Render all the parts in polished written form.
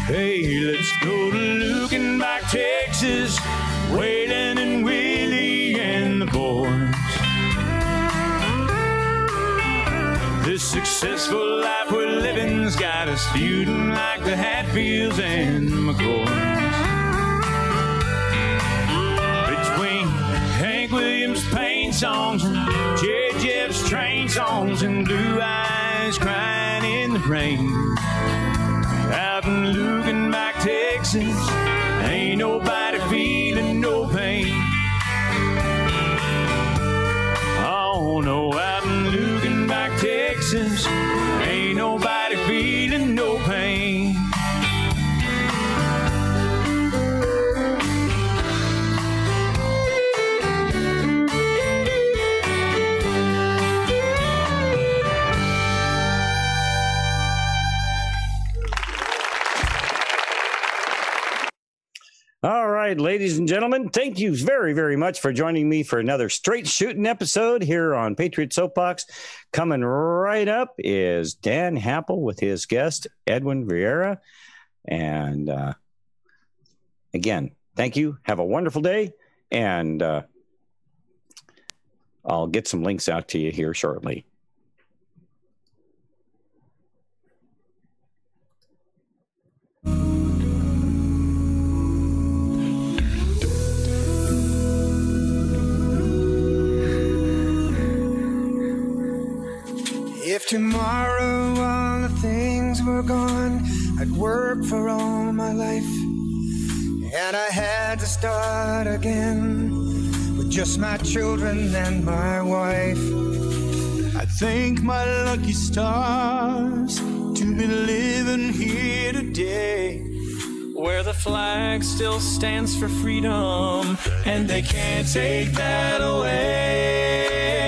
Hey, let's go to Lukenbach, Texas, Waylon and Willie and the boys. This successful life we're living's got us feuding like the Hatfields and McCoys. Between Hank Williams' pain songs and Jerry Jeff's train songs and Blue Eyes crying in the rain. Out in Lukenbach, Texas, ain't nobody feeling no pain. Oh no, out in Lukenbach, Texas, ain't nobody feeling no pain. All right, ladies and gentlemen, thank you very, very much for joining me for another straight shooting episode here on Patriot Soapbox. Coming right up is Dan Happel with his guest, Edwin Vieira. And again, thank you. Have a wonderful day. And I'll get some links out to you here shortly. If tomorrow all the things were gone, I'd work for all my life, and I had to start again with just my children and my wife. I thank my lucky stars to be living here today, where the flag still stands for freedom, and they can't take that away.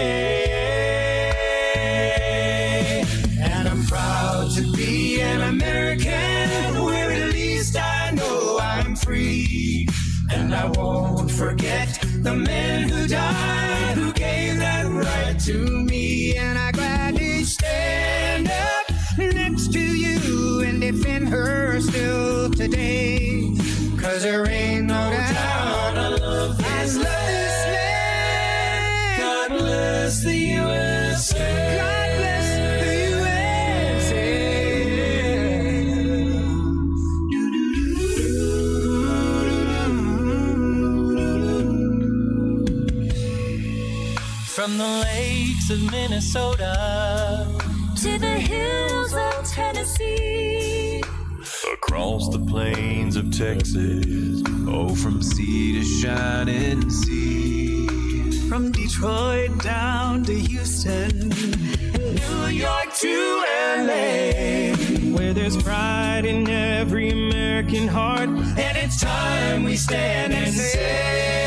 To be an American, where at least I know I'm free. And I won't forget the men who died, who gave that right to me. And I gladly stand up next to you and defend her still today. 'Cause there ain't no doubt I love this land. God bless the USA. God bless the USA. From the lakes of Minnesota to the hills of Tennessee, across the plains of Texas, oh, from sea to shining sea, from Detroit down to Houston, and New York to LA, where there's pride in every American heart, and it's time we stand and say,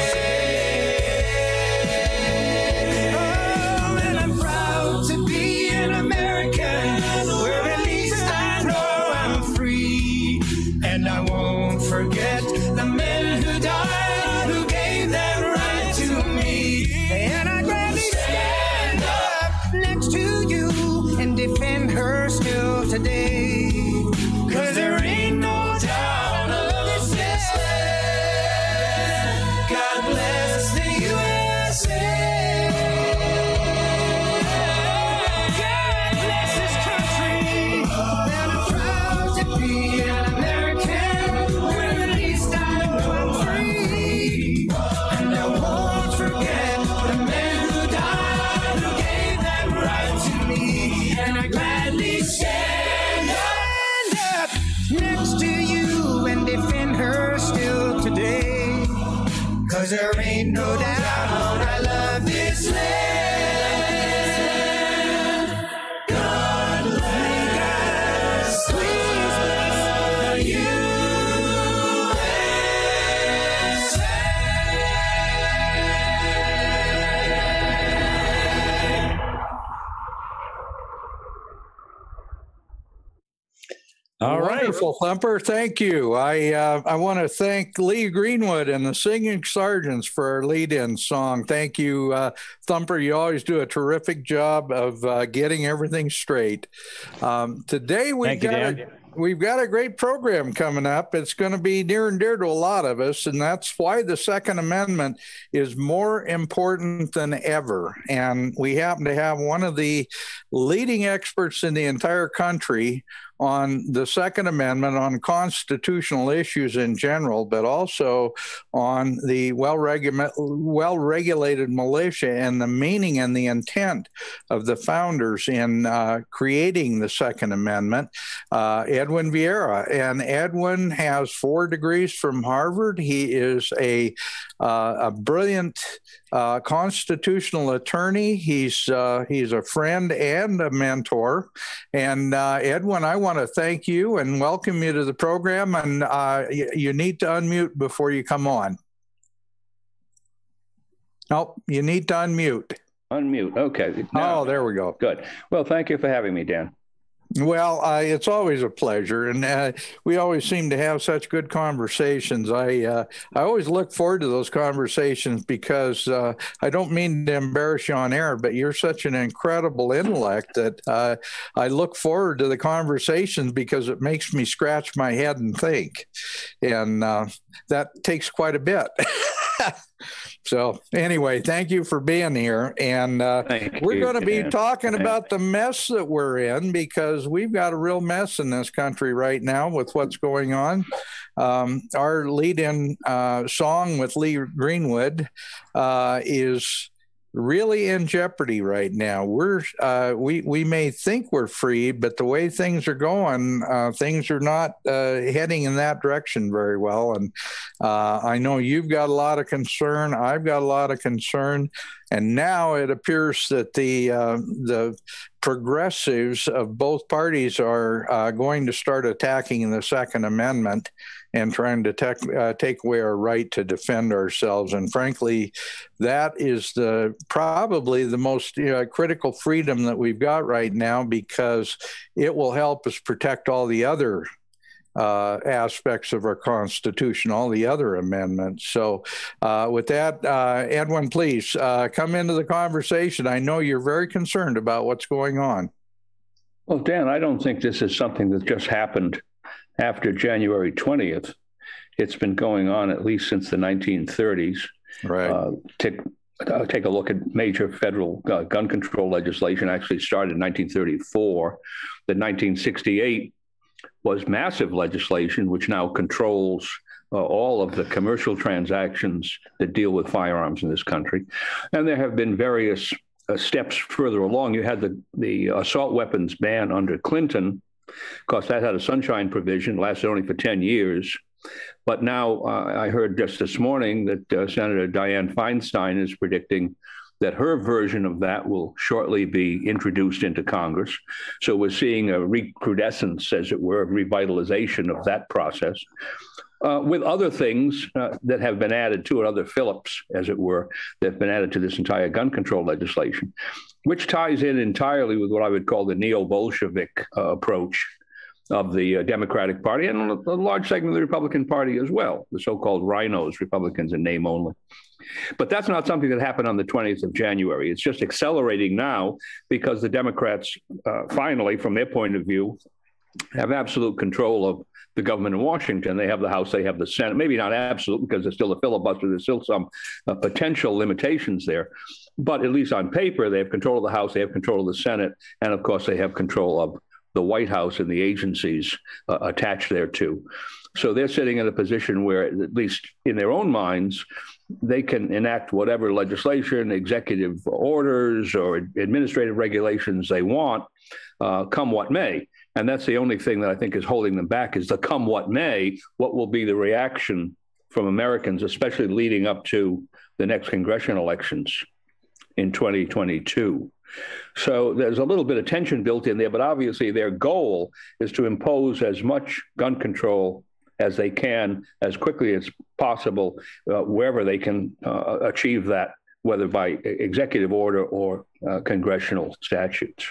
to be an American, where at least I know I'm free. And I won't forget the men who died, who gave that right to me. And I'd gladly stand up next to you and defend her still today. 'Cause there ain't no doubt I love this land. God bless the USA. There ain't no doubt I love this land. God bless the USA. All right. Wonderful, Thumper. Thank you. I want to thank Lee Greenwood and the Singing Sergeants for our lead-in song. Thank you, Thumper. You always do a terrific job of getting everything straight. Today we've got we've got a great program coming up. It's going to be near and dear to a lot of us, and that's why the Second Amendment is more important than ever. And we happen to have one of the leading experts in the entire country on the Second Amendment, on constitutional issues in general, but also on the well-regulated militia and the meaning and the intent of the founders in creating the Second Amendment, Edwin Vieira. And Edwin has 4 degrees from Harvard. He is a brilliant constitutional attorney. He's a friend and a mentor. And Edwin, I want to thank you and welcome you to the program. And you need to unmute before you come on. Nope, you need to unmute. Unmute. Okay. Now, there we go. Good. Well, thank you for having me, Dan. Well, it's always a pleasure, and we always seem to have such good conversations. I always look forward to those conversations because I don't mean to embarrass you on air, but you're such an incredible intellect that I look forward to the conversations because it makes me scratch my head and think, and that takes quite a bit. So anyway, thank you for being here. And we're going to be talking about the mess that we're in, because we've got a real mess in this country right now with what's going on. Our lead-in song with Lee Greenwood is really in jeopardy right now. We may think we're free, but the way things are going, things are not heading in that direction very well. And I know you've got a lot of concern. I've got a lot of concern. And now it appears that the progressives of both parties are going to start attacking the Second Amendment and trying to take away our right to defend ourselves. And frankly, that is probably the most critical freedom that we've got right now, because it will help us protect all the other aspects of our Constitution, all the other amendments. So with that, Edwin, please come into the conversation. I know you're very concerned about what's going on. Well, Dan, I don't think this is something that just happened after January 20th. It's been going on at least since the 1930s. Right. Take a look at major federal gun control legislation. Actually started in 1934. The 1968 was massive legislation, which now controls all of the commercial transactions that deal with firearms in this country. And there have been various steps further along. You had the assault weapons ban under Clinton. Of course, that had a sunshine provision, lasted only for 10 years. But now I heard just this morning that Senator Dianne Feinstein is predicting that her version of that will shortly be introduced into Congress. So we're seeing a recrudescence, as it were, revitalization of that process, with other things that have been added to it, other Phillips, as it were, that have been added to this entire gun control legislation, which ties in entirely with what I would call the neo-Bolshevik approach of the Democratic Party and a large segment of the Republican Party as well, the so-called rhinos, Republicans in name only. But that's not something that happened on the 20th of January. It's just accelerating now because the Democrats finally, from their point of view, have absolute control of the government in Washington. They have the House, they have the Senate, maybe not absolute because there's still a filibuster, there's still some potential limitations there. But at least on paper, they have control of the House, they have control of the Senate, and of course they have control of the White House and the agencies attached thereto. So they're sitting in a position where, at least in their own minds, they can enact whatever legislation, executive orders, or administrative regulations they want, come what may. And that's the only thing that I think is holding them back, is the come what may. What will be the reaction from Americans, especially leading up to the next congressional elections in 2022? So there's a little bit of tension built in there, but obviously their goal is to impose as much gun control as they can, as quickly as possible, wherever they can achieve that, whether by executive order or congressional statutes.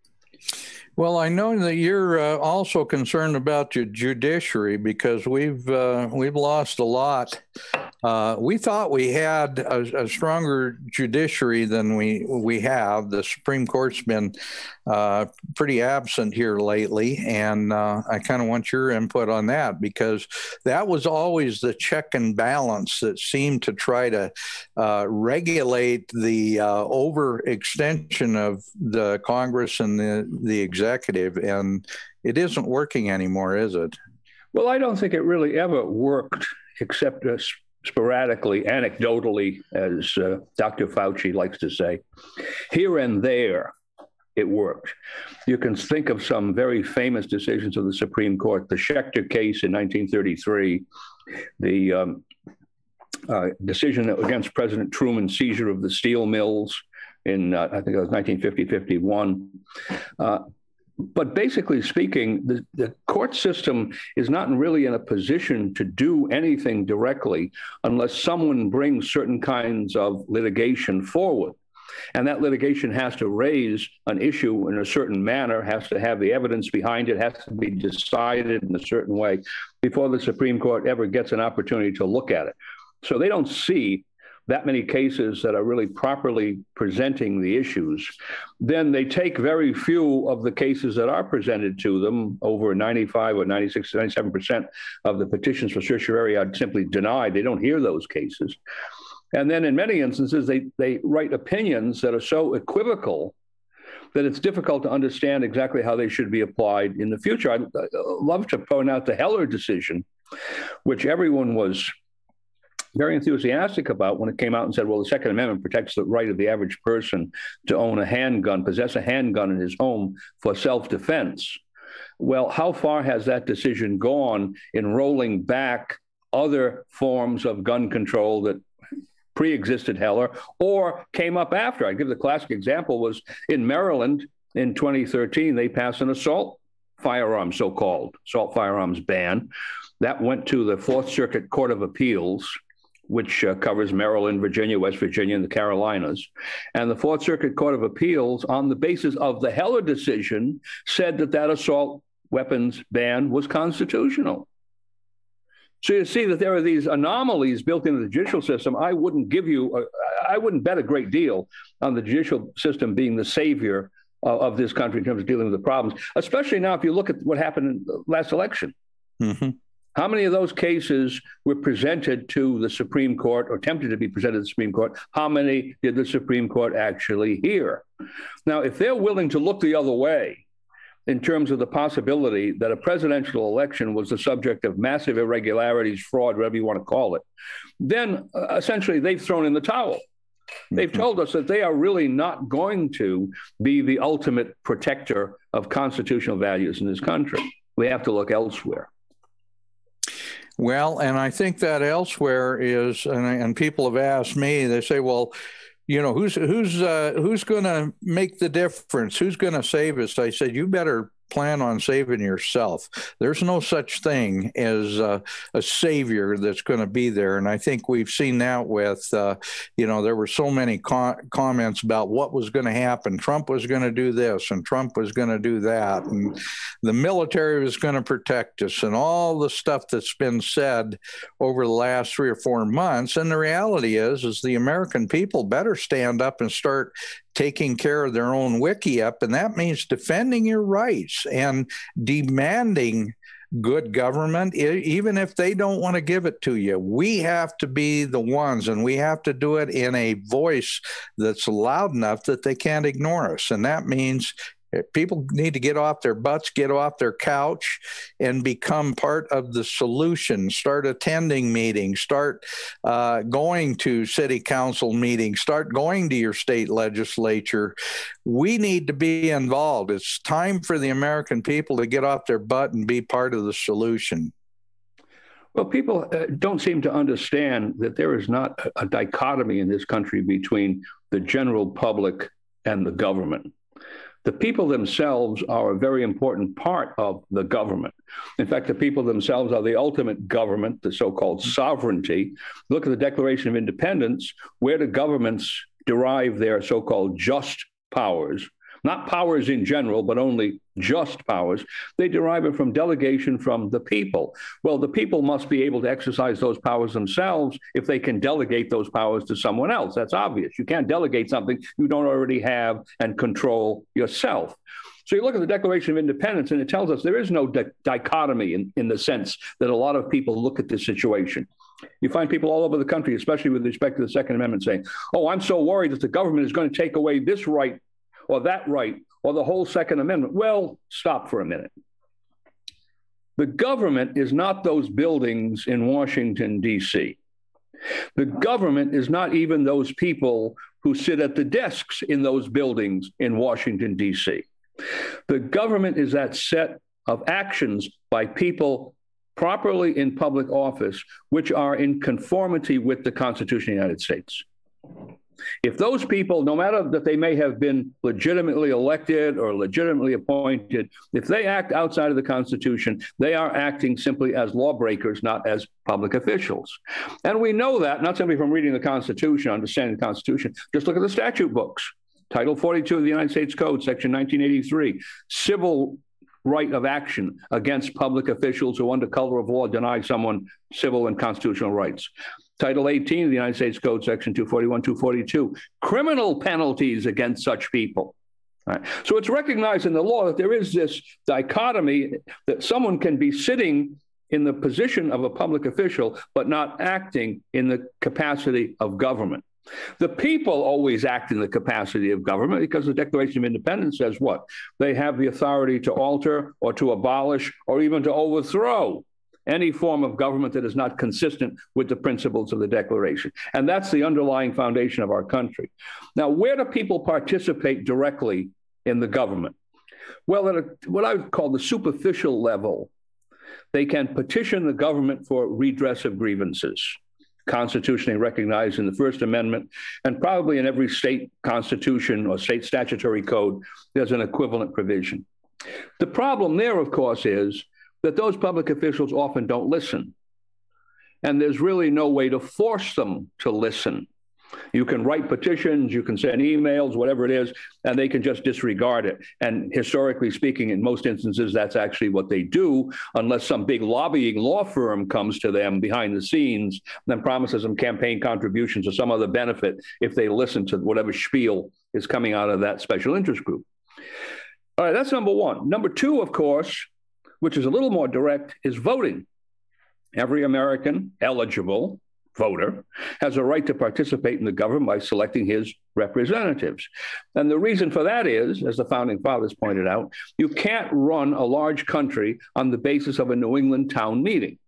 Well, I know that you're also concerned about your judiciary, because we've lost a lot We thought we had a stronger judiciary than we have. The Supreme Court's been pretty absent here lately, and I kind of want your input on that, because that was always the check and balance that seemed to try to regulate the overextension of the Congress and the executive, and it isn't working anymore, is it? Well, I don't think it really ever worked, except sporadically, anecdotally, as Dr. Fauci likes to say. Here and there, it worked. You can think of some very famous decisions of the Supreme Court. The Schechter case in 1933, the decision against President Truman's seizure of the steel mills in, I think it was 1950-51. But basically speaking, the court system is not really in a position to do anything directly unless someone brings certain kinds of litigation forward. And that litigation has to raise an issue in a certain manner, has to have the evidence behind it, has to be decided in a certain way before the Supreme Court ever gets an opportunity to look at it. So they don't see that many cases that are really properly presenting the issues. Then they take very few of the cases that are presented to them. Over 95 or 96, 97% of the petitions for certiorari are simply denied. They don't hear those cases. And then in many instances, they write opinions that are so equivocal that it's difficult to understand exactly how they should be applied in the future. I'd love to point out the Heller decision, which everyone was very enthusiastic about when it came out and said, well, the Second Amendment protects the right of the average person to own a handgun, possess a handgun in his home for self-defense. Well, how far has that decision gone in rolling back other forms of gun control that pre-existed Heller or came up after? I give the classic example was in Maryland in 2013, they passed an assault firearms, so-called assault firearms ban. That went to the Fourth Circuit Court of Appeals, which covers Maryland, Virginia, West Virginia, and the Carolinas. And the Fourth Circuit Court of Appeals, on the basis of the Heller decision, said that assault weapons ban was constitutional. So you see that there are these anomalies built into the judicial system. I wouldn't bet a great deal on the judicial system being the savior of this country in terms of dealing with the problems, especially now if you look at what happened in the last election. Mm-hmm. How many of those cases were presented to the Supreme Court or attempted to be presented to the Supreme Court? How many did the Supreme Court actually hear? Now, if they're willing to look the other way in terms of the possibility that a presidential election was the subject of massive irregularities, fraud, whatever you want to call it, then essentially they've thrown in the towel. They've told us that they are really not going to be the ultimate protector of constitutional values in this country. We have to look elsewhere. Well, and I think that elsewhere is, and people have asked me, they say, well, you know, who's going to make the difference? Who's going to save us? I said, you better plan on saving yourself. There's no such thing as a savior that's going to be there. And I think we've seen that with, there were so many comments about what was going to happen. Trump was going to do this and Trump was going to do that. And the military was going to protect us and all the stuff that's been said over the last 3 or 4 months. And the reality is the American people better stand up and start taking care of their own wiki-up, and that means defending your rights and demanding good government, even if they don't want to give it to you. We have to be the ones, and we have to do it in a voice that's loud enough that they can't ignore us. And that means people need to get off their butts, get off their couch, and become part of the solution. Start attending meetings, start going to city council meetings, start going to your state legislature. We need to be involved. It's time for the American people to get off their butt and be part of the solution. Well, people don't seem to understand that there is not a dichotomy in this country between the general public and the government. The people themselves are a very important part of the government. In fact, the people themselves are the ultimate government, the so-called sovereignty. Look at the Declaration of Independence. Where do governments derive their so-called just powers? Not powers in general, but only just powers. They derive it from delegation from the people. Well, the people must be able to exercise those powers themselves if they can delegate those powers to someone else. That's obvious. You can't delegate something you don't already have and control yourself. So you look at the Declaration of Independence, and it tells us there is no dichotomy in the sense that a lot of people look at this situation. You find people all over the country, especially with respect to the Second Amendment, saying, oh, I'm so worried that the government is going to take away this right or that right or the whole Second Amendment. Well, stop for a minute. The government is not those buildings in Washington, D.C. The government is not even those people who sit at the desks in those buildings in Washington, D.C. The government is that set of actions by people properly in public office, which are in conformity with the Constitution of the United States. If those people, no matter that they may have been legitimately elected or legitimately appointed, if they act outside of the Constitution, they are acting simply as lawbreakers, not as public officials. And we know that, not simply from reading the Constitution, understanding the Constitution, just look at the statute books. Title 42 of the United States Code, Section 1983, civil right of action against public officials who under color of law deny someone civil and constitutional rights. Title 18 of the United States Code, Section 241, 242, criminal penalties against such people. Right. So it's recognized in the law that there is this dichotomy that someone can be sitting in the position of a public official, but not acting in the capacity of government. The people always act in the capacity of government because the Declaration of Independence says what? They have the authority to alter or to abolish or even to overthrow any form of government that is not consistent with the principles of the Declaration. And that's the underlying foundation of our country. Now, where do people participate directly in the government? Well, at what I would call the superficial level, they can petition the government for redress of grievances, constitutionally recognized in the First Amendment, and probably in every state constitution or state statutory code, there's an equivalent provision. The problem there, of course, is that those public officials often don't listen. And there's really no way to force them to listen. You can write petitions, you can send emails, whatever it is, and they can just disregard it. And historically speaking, in most instances, that's actually what they do, unless some big lobbying law firm comes to them behind the scenes and promises them campaign contributions or some other benefit if they listen to whatever spiel is coming out of that special interest group. All right, that's number one. Number two, of course, which is a little more direct, is voting. Every American eligible voter has a right to participate in the government by selecting his representatives. And the reason for that is, as the founding fathers pointed out, you can't run a large country on the basis of a New England town meeting.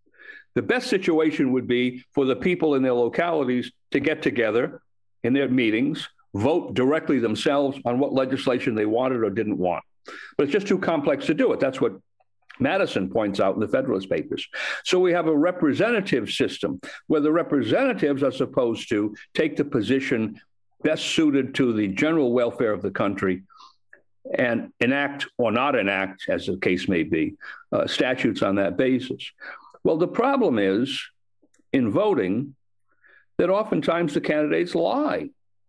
The best situation would be for the people in their localities to get together in their meetings, vote directly themselves on what legislation they wanted or didn't want. But it's just too complex to do it. That's what Madison points out in the Federalist Papers. So we have a representative system where the representatives are supposed to take the position best suited to the general welfare of the country and enact or not enact, as the case may be, statutes on that basis. Well, the problem is in voting that oftentimes the candidates lie.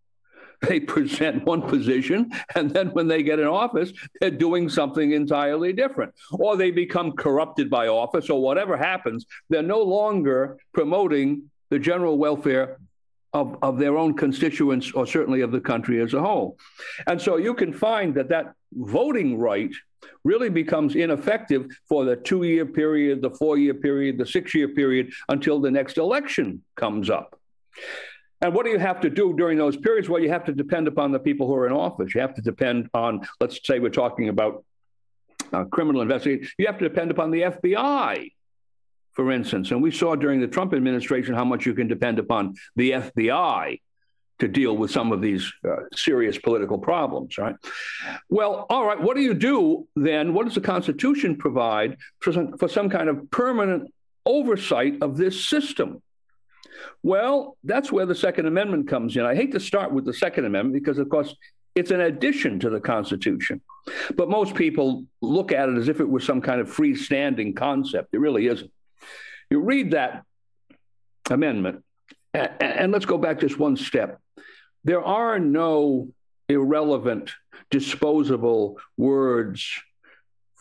They present one position, and then when they get in office, they're doing something entirely different. Or they become corrupted by office, or whatever happens, they're no longer promoting the general welfare of their own constituents, or certainly of the country as a whole. And so you can find that voting right really becomes ineffective for the 2-year period, the 4-year period, the 6-year period, until the next election comes up. And what do you have to do during those periods? Well, you have to depend upon the people who are in office. You have to depend on, let's say we're talking about criminal investigation. You have to depend upon the FBI, for instance. And we saw during the Trump administration how much you can depend upon the FBI to deal with some of these serious political problems, right? Well, all right, what do you do then? What does the Constitution provide for some kind of permanent oversight of this system? Well, that's where the Second Amendment comes in. I hate to start with the Second Amendment because, of course, it's an addition to the Constitution. But most people look at it as if it was some kind of freestanding concept. It really isn't. You read that amendment, and let's go back just one step. There are no irrelevant, disposable words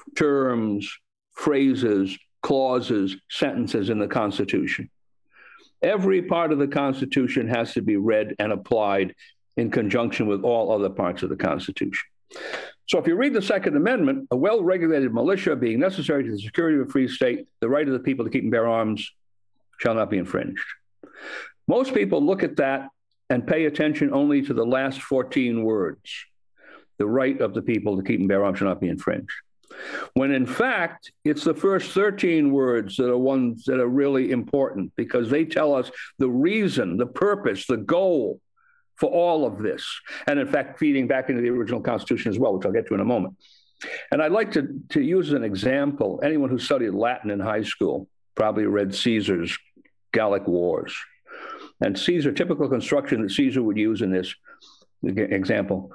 terms, phrases, clauses, sentences in the Constitution. Every part of the Constitution has to be read and applied in conjunction with all other parts of the Constitution. So if you read the Second Amendment, a well-regulated militia being necessary to the security of a free state, the right of the people to keep and bear arms shall not be infringed. Most people look at that and pay attention only to the last 14 words. The right of the people to keep and bear arms shall not be infringed. When in fact, it's the first 13 words that are ones that are really important, because they tell us the reason, the purpose, the goal for all of this. And in fact, feeding back into the original Constitution as well, which I'll get to in a moment. And I'd like to use an example. Anyone who studied Latin in high school probably read Caesar's Gallic Wars. And Caesar, typical construction that Caesar would use in this example.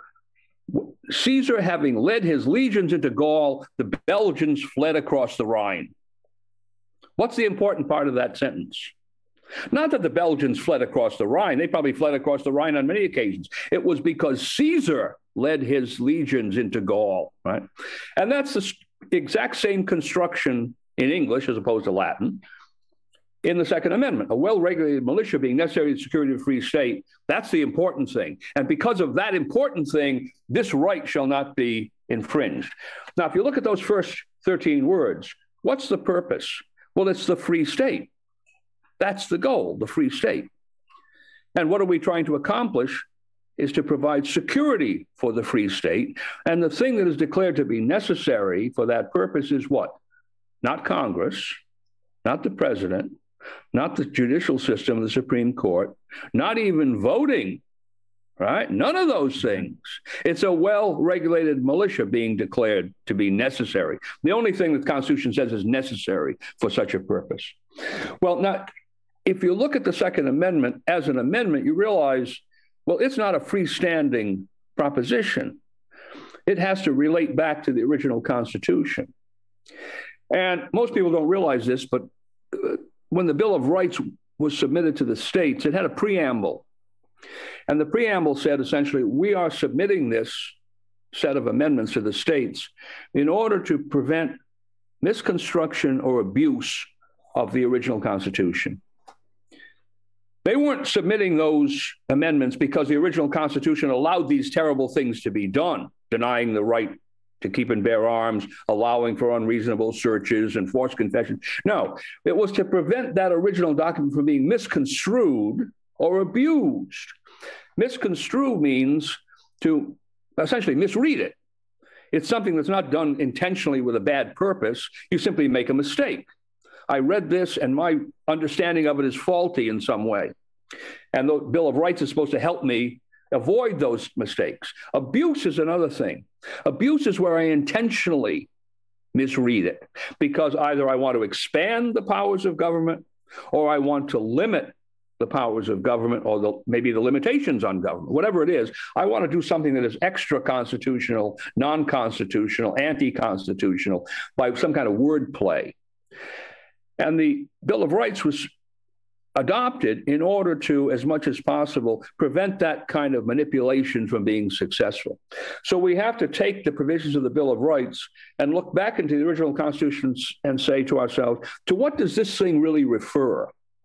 Caesar having led his legions into Gaul, the Belgians fled across the Rhine. What's the important part of that sentence? Not that the Belgians fled across the Rhine. They probably fled across the Rhine on many occasions. It was because Caesar led his legions into Gaul, right? And that's the exact same construction in English as opposed to Latin in the Second Amendment. A well-regulated militia being necessary to the security of a free state, that's the important thing. And because of that important thing, this right shall not be infringed. Now, if you look at those first 13 words, what's the purpose? Well, it's the free state. That's the goal, the free state. And what are we trying to accomplish is to provide security for the free state. And the thing that is declared to be necessary for that purpose is what? Not Congress, not the president, not the judicial system of the Supreme Court, not even voting, right? None of those things. It's a well-regulated militia being declared to be necessary. The only thing that the Constitution says is necessary for such a purpose. Well, now, if you look at the Second Amendment as an amendment, you realize, well, it's not a freestanding proposition. It has to relate back to the original Constitution. And most people don't realize this, but when the Bill of Rights was submitted to the states, it had a preamble. And the preamble said, essentially, we are submitting this set of amendments to the states in order to prevent misconstruction or abuse of the original Constitution. They weren't submitting those amendments because the original Constitution allowed these terrible things to be done, denying the right to keep and bear arms, allowing for unreasonable searches and forced confession. No, it was to prevent that original document from being misconstrued or abused. Misconstrue means to essentially misread it. It's something that's not done intentionally with a bad purpose. You simply make a mistake. I read this and my understanding of it is faulty in some way. And the Bill of Rights is supposed to help me avoid those mistakes. Abuse is another thing. Abuse is where I intentionally misread it because either I want to expand the powers of government or I want to limit the powers of government or maybe the limitations on government, whatever it is. I want to do something that is extra constitutional, non-constitutional, anti-constitutional by some kind of wordplay. And the Bill of Rights was adopted in order to, as much as possible, prevent that kind of manipulation from being successful. So we have to take the provisions of the Bill of Rights and look back into the original Constitution and say to ourselves, to what does this thing really refer?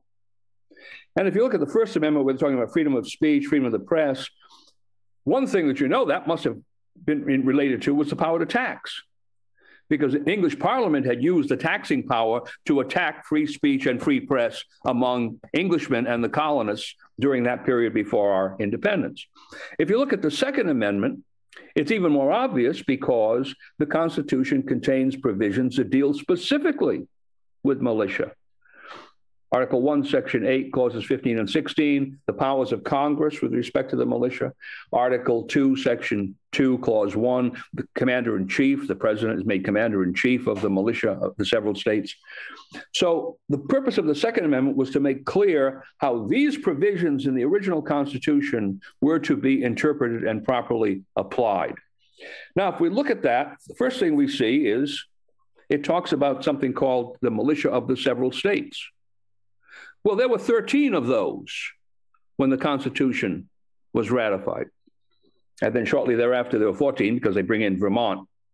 And if you look at the First Amendment, we're talking about freedom of speech, freedom of the press. One thing that you know that must have been related to was the power to tax, because the English Parliament had used the taxing power to attack free speech and free press among Englishmen and the colonists during that period before our independence. If you look at the Second Amendment, it's even more obvious because the Constitution contains provisions that deal specifically with militia. Article 1, Section 8, Clauses 15 and 16, the powers of Congress with respect to the militia. Article 2, Section 2, Clause 1, the commander-in-chief, the president is made commander-in-chief of the militia of the several states. So the purpose of the Second Amendment was to make clear how these provisions in the original Constitution were to be interpreted and properly applied. Now, if we look at that, the first thing we see is it talks about something called the militia of the several states. Well, there were 13 of those when the Constitution was ratified. And then shortly thereafter, there were 14 because they bring in Vermont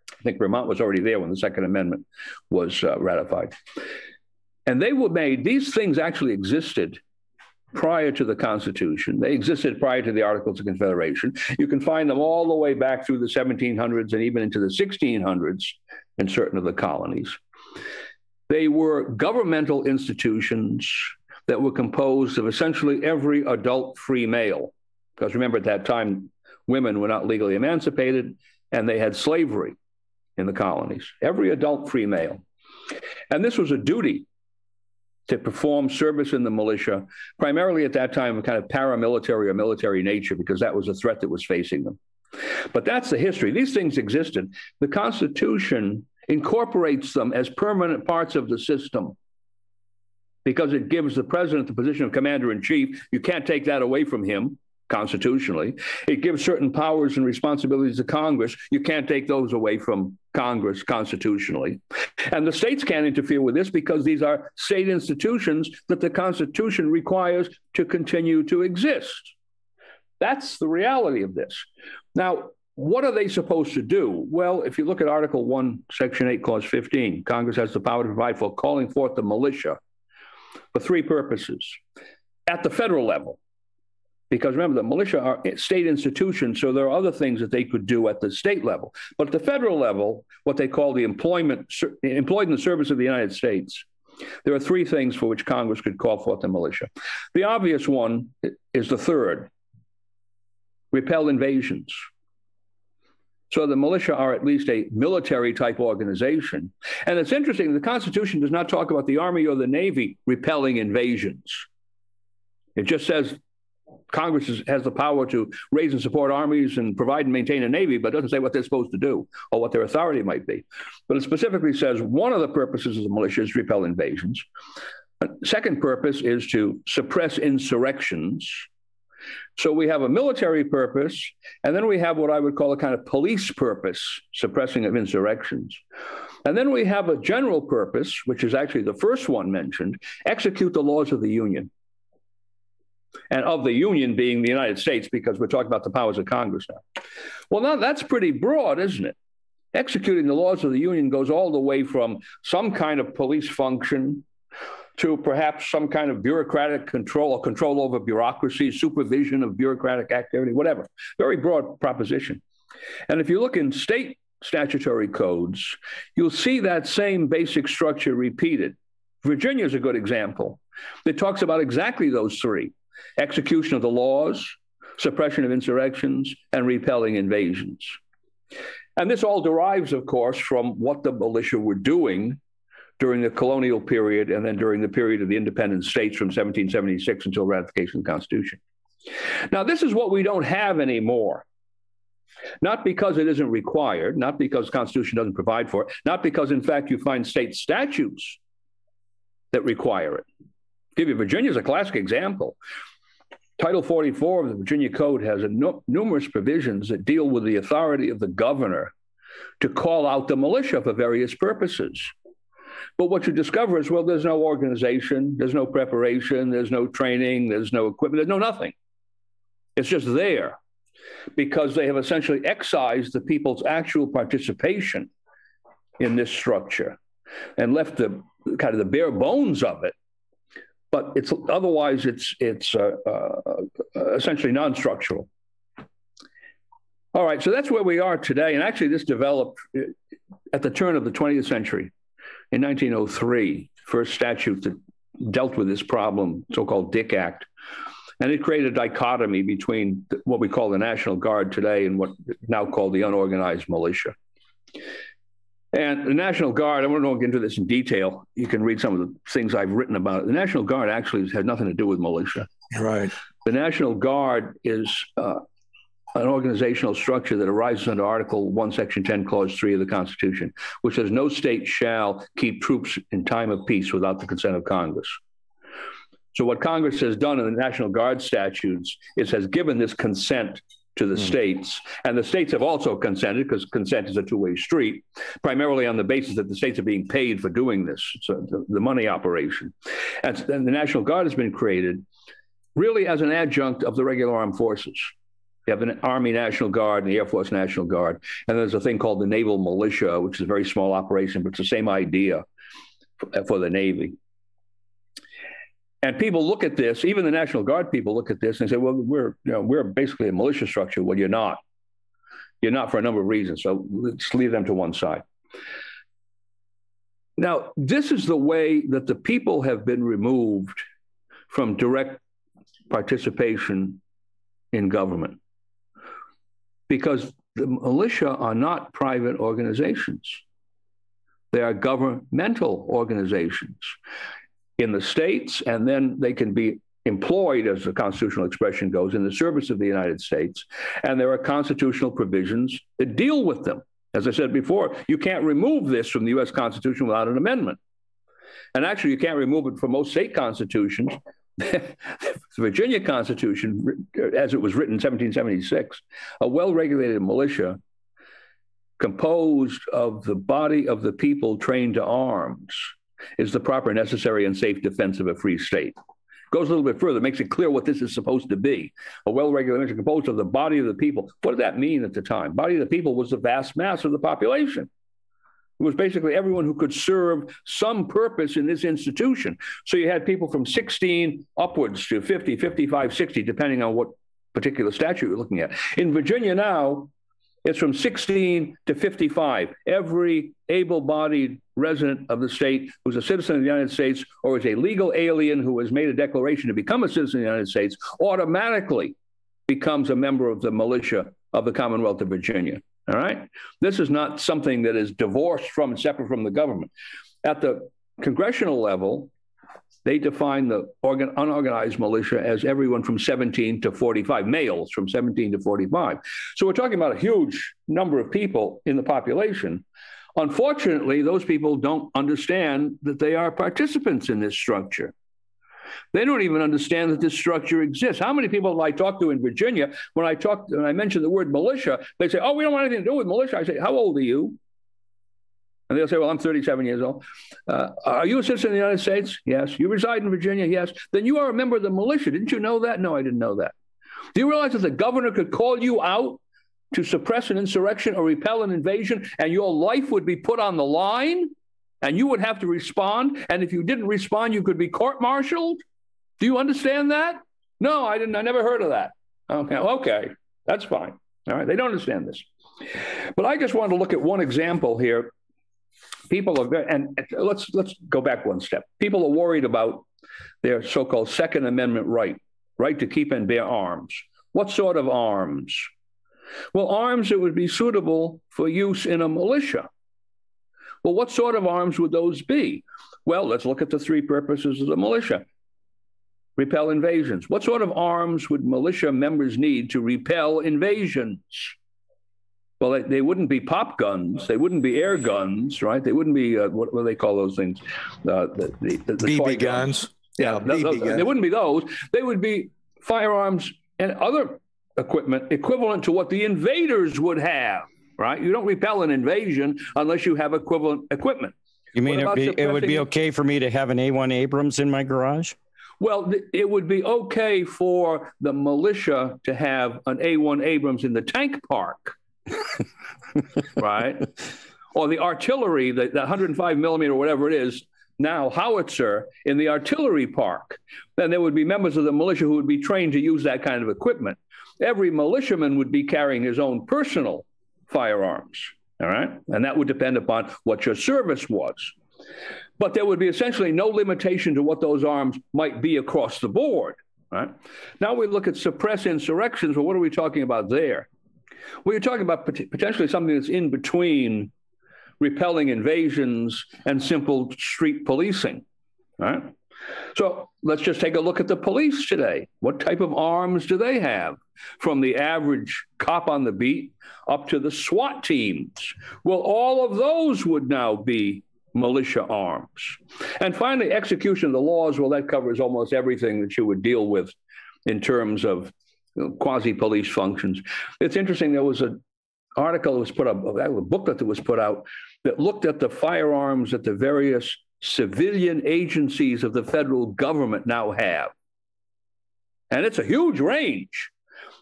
I think Vermont was already there when the Second Amendment was ratified. And they were made, these things actually existed prior to the Constitution. They existed prior to the Articles of Confederation. You can find them all the way back through the 1700s and even into the 1600s in certain of the colonies. They were governmental institutions that were composed of essentially every adult free male. Because remember, at that time, women were not legally emancipated and they had slavery in the colonies. Every adult free male. And this was a duty to perform service in the militia, primarily at that time of kind of paramilitary or military nature, because that was a threat that was facing them. But that's the history. These things existed. The Constitution incorporates them as permanent parts of the system because it gives the president the position of commander-in-chief. You can't take that away from him constitutionally. It gives certain powers and responsibilities to Congress. You can't take those away from Congress constitutionally. And the states can't interfere with this because these are state institutions that the Constitution requires to continue to exist. That's the reality of this. Now, what are they supposed to do? Well, if you look at Article 1, Section 8, Clause 15, Congress has the power to provide for calling forth the militia for three purposes at the federal level. Because remember, the militia are state institutions, so there are other things that they could do at the state level. But at the federal level, what they call the employed in the service of the United States, there are three things for which Congress could call forth the militia. The obvious one is the third: repel invasions. So the militia are at least a military-type organization. And it's interesting, the Constitution does not talk about the Army or the Navy repelling invasions. It just says Congress has the power to raise and support armies and provide and maintain a Navy, but doesn't say what they're supposed to do or what their authority might be. But it specifically says one of the purposes of the militia is to repel invasions. A second purpose is to suppress insurrections. So we have a military purpose, and then we have what I would call a kind of police purpose, suppressing of insurrections. And then we have a general purpose, which is actually the first one mentioned, execute the laws of the Union. And of the Union being the United States, because we're talking about the powers of Congress now. Well, now that's pretty broad, isn't it? Executing the laws of the Union goes all the way from some kind of police function to perhaps some kind of bureaucratic control or control over bureaucracy, supervision of bureaucratic activity, whatever. Very broad proposition. And if you look in state statutory codes, you'll see that same basic structure repeated. Virginia is a good example. It talks about exactly those three: execution of the laws, suppression of insurrections, and repelling invasions. And this all derives, of course, from what the militia were doing during the colonial period and then during the period of the independent states from 1776 until ratification of the Constitution. Now, this is what we don't have anymore. Not because it isn't required, not because the Constitution doesn't provide for it, not because, in fact, you find state statutes that require it. I'll give you Virginia as a classic example. Title 44 of the Virginia Code has numerous provisions that deal with the authority of the governor to call out the militia for various purposes. But what you discover is, well, there's no organization, there's no preparation, there's no training, there's no equipment, there's no nothing. It's just there because they have essentially excised the people's actual participation in this structure and left the kind of the bare bones of it. But it's otherwise it's essentially non-structural. All right, so that's where we are today. And actually, this developed at the turn of the 20th century. In 1903, first statute that dealt with this problem, so-called Dick Act. And it created a dichotomy between what we call the National Guard today and what is now called the unorganized militia. And the National Guard, I won't get into this in detail. You can read some of the things I've written about it. The National Guard actually has nothing to do with militia. Right. The National Guard is an organizational structure that arises under Article 1, Section 10, Clause 3 of the Constitution, which says no state shall keep troops in time of peace without the consent of Congress. So what Congress has done in the National Guard statutes is has given this consent to the states, and the states have also consented, because consent is a two-way street, primarily on the basis that the states are being paid for doing this, so the money operation. And the National Guard has been created really as an adjunct of the regular armed forces. You have the Army National Guard and the Air Force National Guard. And there's a thing called the Naval Militia, which is a very small operation, but it's the same idea for the Navy. And people look at this, even the National Guard people look at this and say, well, we're basically a militia structure. Well, you're not. You're not for a number of reasons. So let's leave them to one side. Now, this is the way that the people have been removed from direct participation in government, because the militia are not private organizations. They are governmental organizations in the states, and then they can be employed, as the constitutional expression goes, in the service of the United States. And there are constitutional provisions that deal with them. As I said before, you can't remove this from the U.S. Constitution without an amendment. And actually, you can't remove it from most state constitutions. The Virginia Constitution, as it was written in 1776, a well-regulated militia composed of the body of the people trained to arms is the proper, necessary, and safe defense of a free state. Goes a little bit further, makes it clear what this is supposed to be. A well-regulated militia composed of the body of the people. What did that mean at the time? Body of the people was the vast mass of the population. It was basically everyone who could serve some purpose in this institution. So you had people from 16 upwards to 50, 55, 60, depending on what particular statute you're looking at. In Virginia now, it's from 16 to 55. Every able-bodied resident of the state who's a citizen of the United States or is a legal alien who has made a declaration to become a citizen of the United States automatically becomes a member of the militia of the Commonwealth of Virginia. All right? This is not something that is divorced from and separate from the government. At the congressional level, they define the unorganized militia as everyone from 17 to 45, males from 17 to 45. So we're talking about a huge number of people in the population. Unfortunately, those people don't understand that they are participants in this structure. They don't even understand that this structure exists. How many people I talk to in Virginia, when I mention the word militia, they say, oh, we don't want anything to do with militia. I say, how old are you? And they'll say, well, I'm 37 years old. Are you a citizen of the United States? Yes. You reside in Virginia? Yes. Then you are a member of the militia. Didn't you know that? No, I didn't know that. Do you realize that the governor could call you out to suppress an insurrection or repel an invasion, and your life would be put on the line, and you would have to respond? And if you didn't respond, you could be court-martialed? Do you understand that? No, I didn't. I never heard of that. Okay, that's fine. All right, they don't understand this. But I just want to look at one example here. People are, and let's go back one step. People are worried about their so-called Second Amendment right to keep and bear arms. What sort of arms? Well, arms that would be suitable for use in a militia. Well, what sort of arms would those be? Well, let's look at the three purposes of the militia. Repel invasions. What sort of arms would militia members need to repel invasions? Well, they wouldn't be pop guns. They wouldn't be air guns, right? They wouldn't be, what do they call those things? The BB guns. Yeah, BB guns. They wouldn't be those. They would be firearms and other equipment equivalent to what the invaders would have, right? You don't repel an invasion unless you have equivalent equipment. You mean it would be okay for me to have an A1 Abrams in my garage? Well, it would be okay for the militia to have an A1 Abrams in the tank park. Right? Or the artillery, the 105 millimeter, whatever it is, now howitzer in the artillery park. Then there would be members of the militia who would be trained to use that kind of equipment. Every militiaman would be carrying his own personal firearms. All right? And that would depend upon what your service was. But there would be essentially no limitation to what those arms might be across the board. Right? Now we look at suppress insurrections. Well, what are we talking about there? Well, you're talking about potentially something that's in between repelling invasions and simple street policing, right? So let's just take a look at the police today. What type of arms do they have? From the average cop on the beat up to the SWAT teams. Well, all of those would now be militia arms. And finally, execution of the laws, well, that covers almost everything that you would deal with in terms of quasi-police functions. It's interesting, there was an article that was put up, a booklet that was put out that looked at the firearms that the various civilian agencies of the federal government now have. And it's a huge range.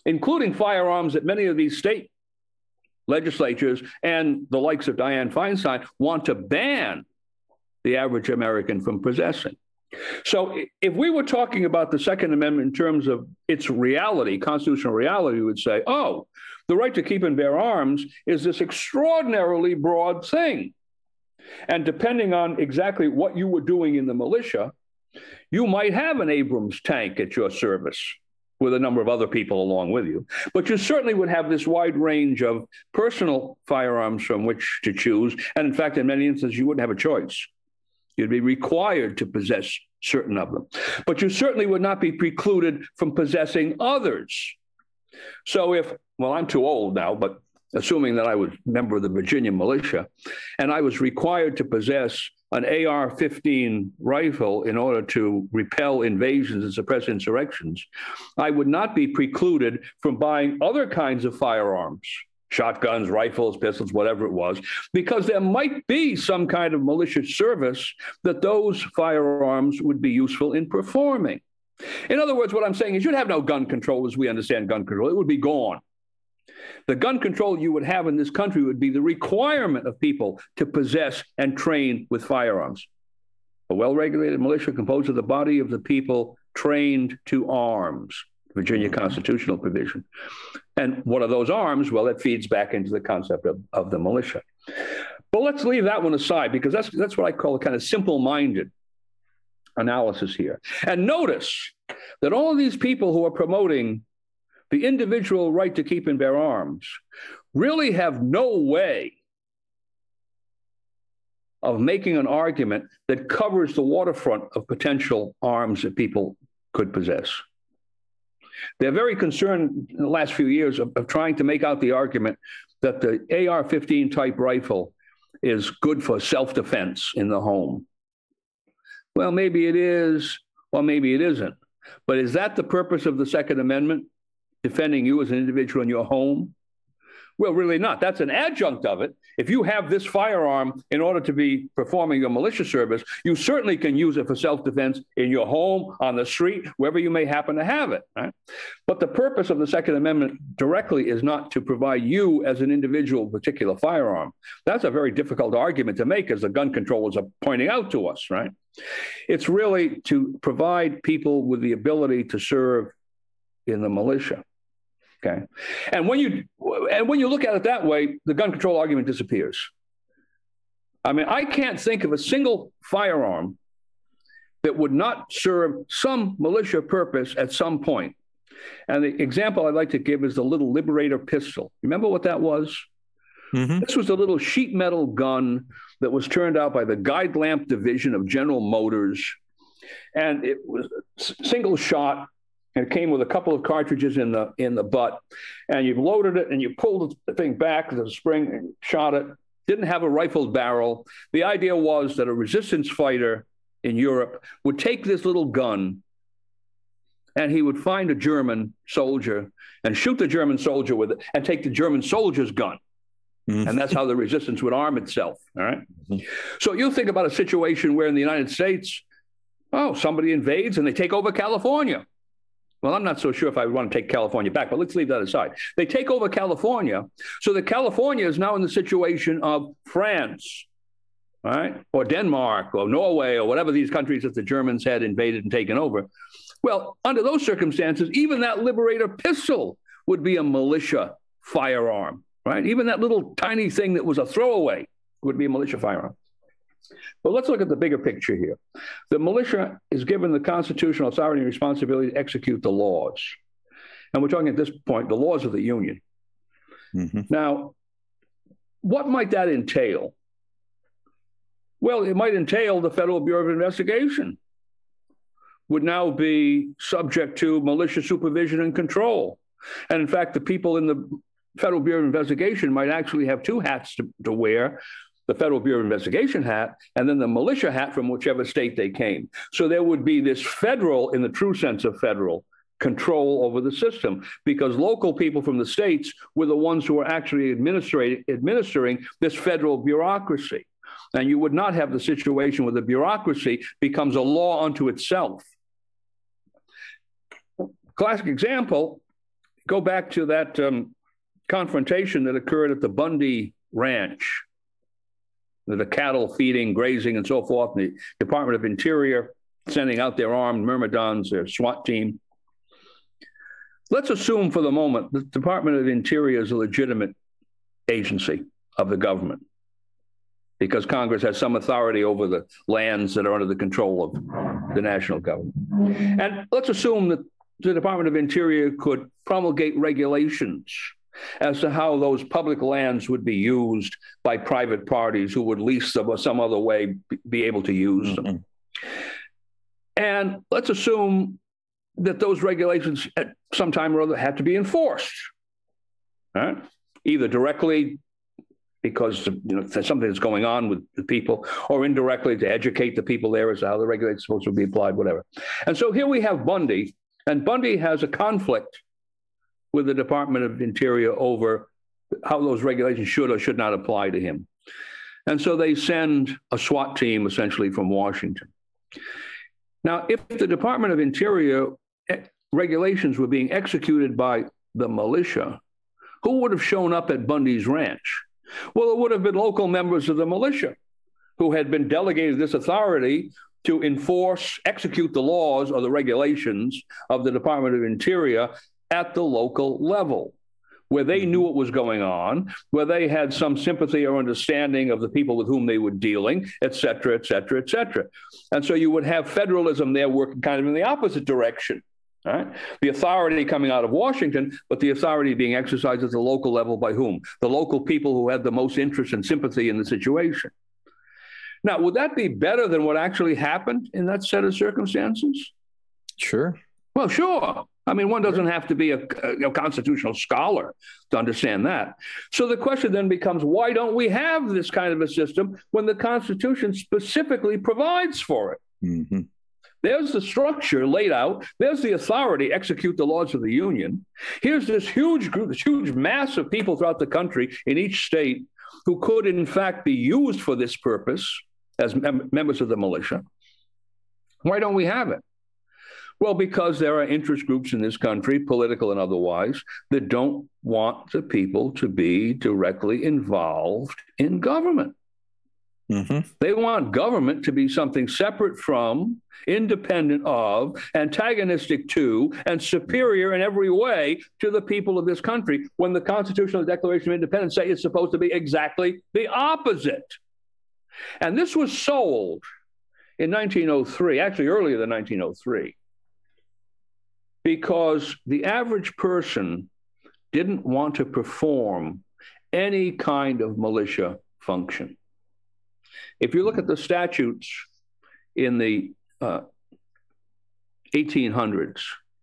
including firearms that many of these state legislatures and the likes of Dianne Feinstein want to ban the average American from possessing. So if we were talking about the Second Amendment in terms of its reality, constitutional reality, we would say, oh, the right to keep and bear arms is this extraordinarily broad thing. And depending on exactly what you were doing in the militia, you might have an Abrams tank at your service with a number of other people along with you. But you certainly would have this wide range of personal firearms from which to choose. And in fact, in many instances, you wouldn't have a choice. You'd be required to possess certain of them. But you certainly would not be precluded from possessing others. So I'm too old now, but assuming that I was a member of the Virginia militia, and I was required to possess an AR-15 rifle in order to repel invasions and suppress insurrections, I would not be precluded from buying other kinds of firearms, shotguns, rifles, pistols, whatever it was, because there might be some kind of malicious service that those firearms would be useful in performing. In other words, what I'm saying is you'd have no gun control as we understand gun control. It would be gone. The gun control you would have in this country would be the requirement of people to possess and train with firearms. A well-regulated militia composed of the body of the people trained to arms, Virginia constitutional provision. And what are those arms? Well, it feeds back into the concept of the militia. But let's leave that one aside, because that's what I call a kind of simple-minded analysis here. And notice that all of these people who are promoting the individual right to keep and bear arms really have no way of making an argument that covers the waterfront of potential arms that people could possess. They're very concerned in the last few years of trying to make out the argument that the AR-15 type rifle is good for self-defense in the home. Well, maybe it is, or maybe it isn't. But is that the purpose of the Second Amendment? Defending you as an individual in your home? Well, really not. That's an adjunct of it. If you have this firearm in order to be performing your militia service, you certainly can use it for self-defense in your home, on the street, wherever you may happen to have it. Right? But the purpose of the Second Amendment directly is not to provide you as an individual particular firearm. That's a very difficult argument to make, as the gun controllers are pointing out to us, right? It's really to provide people with the ability to serve in the militia. Okay, and when you look at it that way, the gun control argument disappears. I mean, I can't think of a single firearm that would not serve some militia purpose at some point. And the example I'd like to give is the little Liberator pistol. Remember what that was? Mm-hmm. This was a little sheet metal gun that was turned out by the guide lamp division of General Motors, and it was single shot. And it came with a couple of cartridges in the butt, and you loaded it and you pulled the thing back with a spring and shot it. Didn't have a rifled barrel. The idea was that a resistance fighter in Europe would take this little gun and he would find a German soldier and shoot the German soldier with it and take the German soldier's gun. Mm-hmm. And that's how the resistance would arm itself. All right. Mm-hmm. So you think about a situation where in the United States, somebody invades and they take over California. Well, I'm not so sure if I would want to take California back, but let's leave that aside. They take over California, so that California is now in the situation of France, right? Or Denmark, or Norway, or whatever these countries that the Germans had invaded and taken over. Well, under those circumstances, even that Liberator pistol would be a militia firearm, right? Even that little tiny thing that was a throwaway would be a militia firearm. But let's look at the bigger picture here. The militia is given the constitutional authority and responsibility to execute the laws. And we're talking at this point, the laws of the Union. Mm-hmm. Now, what might that entail? Well, it might entail the Federal Bureau of Investigation would now be subject to militia supervision and control. And in fact, the people in the Federal Bureau of Investigation might actually have two hats to wear. The Federal Bureau of Investigation hat, and then the militia hat from whichever state they came. So there would be this federal, in the true sense of federal, control over the system, because local people from the states were the ones who were actually administering this federal bureaucracy. And you would not have the situation where the bureaucracy becomes a law unto itself. Classic example, go back to that confrontation that occurred at the Bundy Ranch, the cattle feeding, grazing, and so forth, and the Department of Interior sending out their armed myrmidons, their SWAT team. Let's assume for the moment the Department of Interior is a legitimate agency of the government because Congress has some authority over the lands that are under the control of the national government. And let's assume that the Department of Interior could promulgate regulations as to how those public lands would be used by private parties who would lease them or some other way be able to use them. And let's assume that those regulations at some time or other had to be enforced, right? Either directly because there's something that's going on with the people, or indirectly to educate the people there as to how the regulations are supposed to be applied, whatever. And so here we have Bundy, and Bundy has a conflict with the Department of Interior over how those regulations should or should not apply to him. And so they send a SWAT team essentially from Washington. Now, if the Department of Interior regulations were being executed by the militia, who would have shown up at Bundy's ranch? Well, it would have been local members of the militia who had been delegated this authority to enforce, execute the laws or the regulations of the Department of Interior at the local level, where they knew what was going on, where they had some sympathy or understanding of the people with whom they were dealing, et cetera, et cetera, et cetera. And so you would have federalism there working kind of in the opposite direction. Right? The authority coming out of Washington, but the authority being exercised at the local level by whom? The local people who had the most interest and sympathy in the situation. Now, would that be better than what actually happened in that set of circumstances? Sure. Well, sure. I mean, one doesn't have to be a constitutional scholar to understand that. So the question then becomes, why don't we have this kind of a system when the Constitution specifically provides for it? Mm-hmm. There's the structure laid out. There's the authority to execute the laws of the Union. Here's this huge group, this huge mass of people throughout the country in each state who could, in fact, be used for this purpose as members of the militia. Why don't we have it? Well, because there are interest groups in this country, political and otherwise, that don't want the people to be directly involved in government. Mm-hmm. They want government to be something separate from, independent of, antagonistic to, and superior in every way to the people of this country, when the Constitutional Declaration of Independence say it's supposed to be exactly the opposite. And this was sold in 1903, actually earlier than 1903, because the average person didn't want to perform any kind of militia function. If you look at the statutes in the 1800s,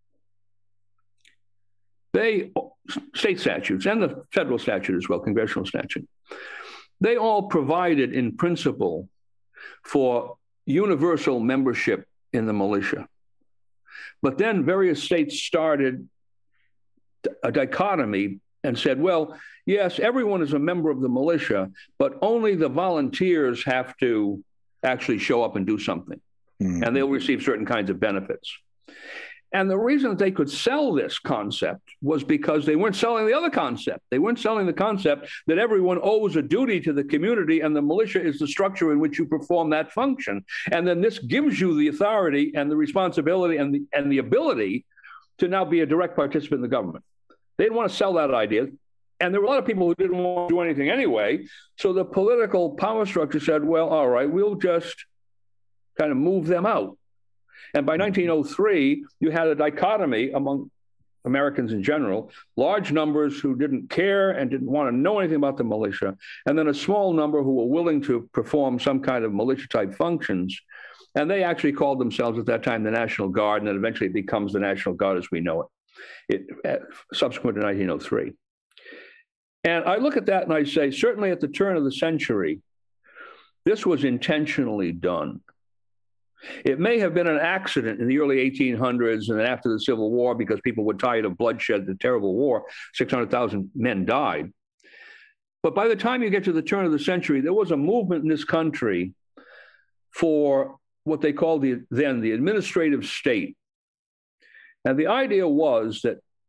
state statutes and the federal statute as well, congressional statute, they all provided in principle for universal membership in the militia. But then various states started a dichotomy and said, well, yes, everyone is a member of the militia, but only the volunteers have to actually show up and do something. Mm-hmm. And they'll receive certain kinds of benefits. And the reason that they could sell this concept was because they weren't selling the other concept. They weren't selling the concept that everyone owes a duty to the community and the militia is the structure in which you perform that function. And then this gives you the authority and the responsibility and the ability to now be a direct participant in the government. They didn't want to sell that idea. And there were a lot of people who didn't want to do anything anyway. So the political power structure said, well, all right, we'll just kind of move them out. And by 1903, you had a dichotomy among Americans in general, large numbers who didn't care and didn't want to know anything about the militia, and then a small number who were willing to perform some kind of militia-type functions. And they actually called themselves at that time the National Guard, and then eventually it becomes the National Guard as we know it, subsequent to 1903. And I look at that and I say, certainly at the turn of the century, this was intentionally done. It may have been an accident in the early 1800s and then after the Civil War because people were tired of bloodshed, the terrible war, 600,000 men died. But by the time you get to the turn of the century, there was a movement in this country for what they called then the administrative state. And the idea was that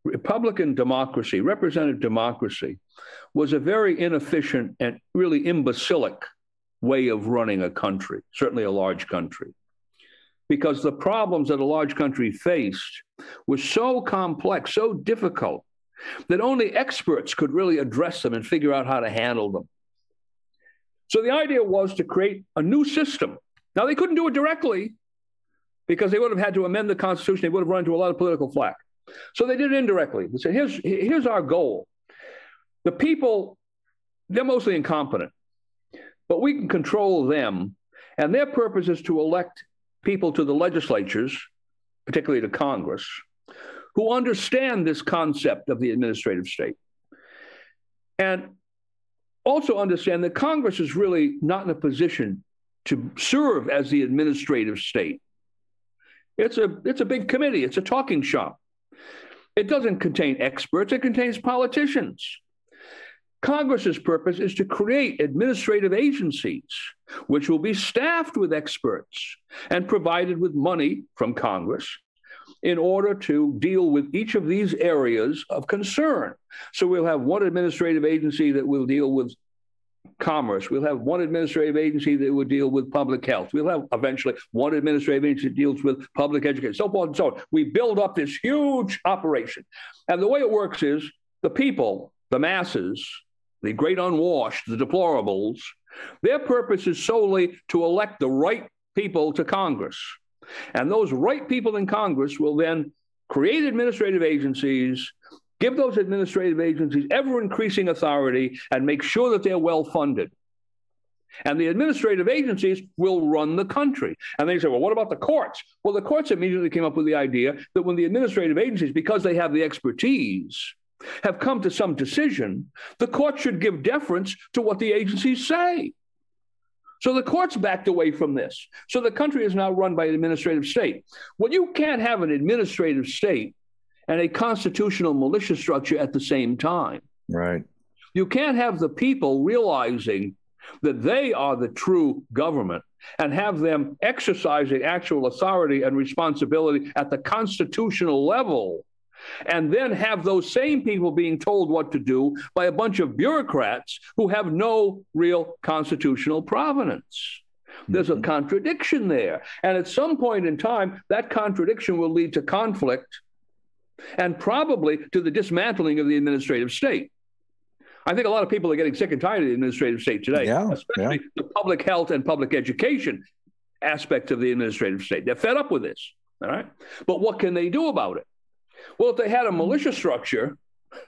Republican democracy, representative democracy, was a very inefficient and really imbecilic way of running a country, certainly a large country, because the problems that a large country faced were so complex, so difficult, that only experts could really address them and figure out how to handle them. So the idea was to create a new system. Now, they couldn't do it directly because they would have had to amend the Constitution. They would have run into a lot of political flack. So they did it indirectly. They said, here's our goal. The people, they're mostly incompetent, but we can control them. And their purpose is to elect people to the legislatures, particularly to Congress, who understand this concept of the administrative state. And also understand that Congress is really not in a position to serve as the administrative state. It's a big committee. It's a talking shop. It doesn't contain experts. It contains politicians. Congress's purpose is to create administrative agencies, which will be staffed with experts and provided with money from Congress in order to deal with each of these areas of concern. So we'll have one administrative agency that will deal with commerce. We'll have one administrative agency that will deal with public health. We'll have eventually one administrative agency that deals with public education, so forth and so on. We build up this huge operation. And the way it works is the people, the masses, the great unwashed, the deplorables, their purpose is solely to elect the right people to Congress. And those right people in Congress will then create administrative agencies, give those administrative agencies ever-increasing authority, and make sure that they're well-funded. And the administrative agencies will run the country. And they say, well, what about the courts? Well, the courts immediately came up with the idea that when the administrative agencies, because they have the expertise, have come to some decision, the court should give deference to what the agencies say. So the courts backed away from this. So the country is now run by an administrative state. Well, you can't have an administrative state and a constitutional militia structure at the same time. Right. You can't have the people realizing that they are the true government and have them exercising actual authority and responsibility at the constitutional level, and then have those same people being told what to do by a bunch of bureaucrats who have no real constitutional provenance. There's a contradiction there. And at some point in time, that contradiction will lead to conflict and probably to the dismantling of the administrative state. I think a lot of people are getting sick and tired of the administrative state today, especially the public health and public education aspects of the administrative state. They're fed up with this, all right? But what can they do about it? Well, if they had a militia structure,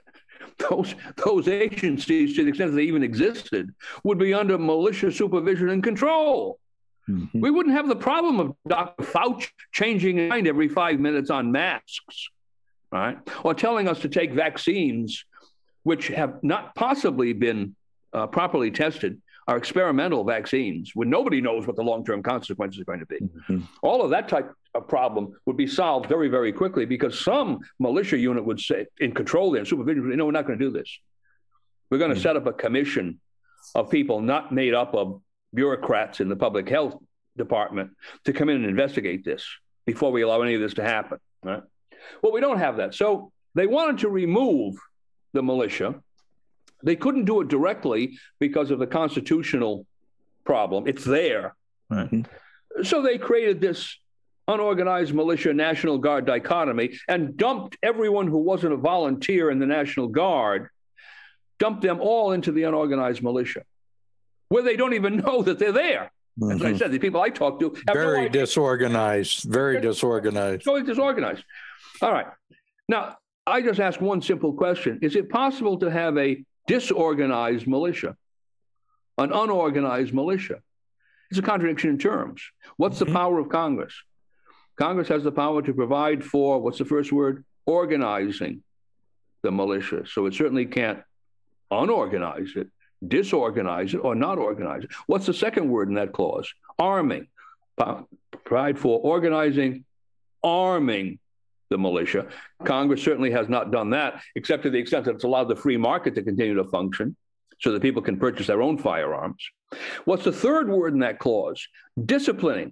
those agencies, to the extent that they even existed, would be under militia supervision and control. Mm-hmm. We wouldn't have the problem of Dr. Fauci changing his mind every 5 minutes on masks, right? Or telling us to take vaccines which have not possibly been properly tested, are experimental vaccines, when nobody knows what the long-term consequences are going to be. Mm-hmm. All of that type of problem would be solved very, very quickly, because some militia unit would say, in control there, supervision, no, we're not going to do this. We're going to set up a commission of people not made up of bureaucrats in the public health department to come in and investigate this before we allow any of this to happen. Right? Well, we don't have that. So they wanted to remove the militia. They couldn't do it directly because of the constitutional problem. It's there. Mm-hmm. So they created this unorganized militia National Guard dichotomy and dumped everyone who wasn't a volunteer in the National Guard, dumped them all into the unorganized militia, where they don't even know that they're there. Mm-hmm. As I said, the people I talk to have very disorganized, very disorganized. So disorganized. All right. Now, I just ask one simple question. Is it possible to have a disorganized militia, an unorganized militia? It's a contradiction in terms. What's the power of Congress? Congress has the power to provide for, what's the first word? Organizing the militia. So it certainly can't unorganize it, disorganize it, or not organize it. What's the second word in that clause? Arming. Provide for organizing, arming the militia. Congress certainly has not done that, except to the extent that it's allowed the free market to continue to function so that people can purchase their own firearms. What's the third word in that clause? Disciplining.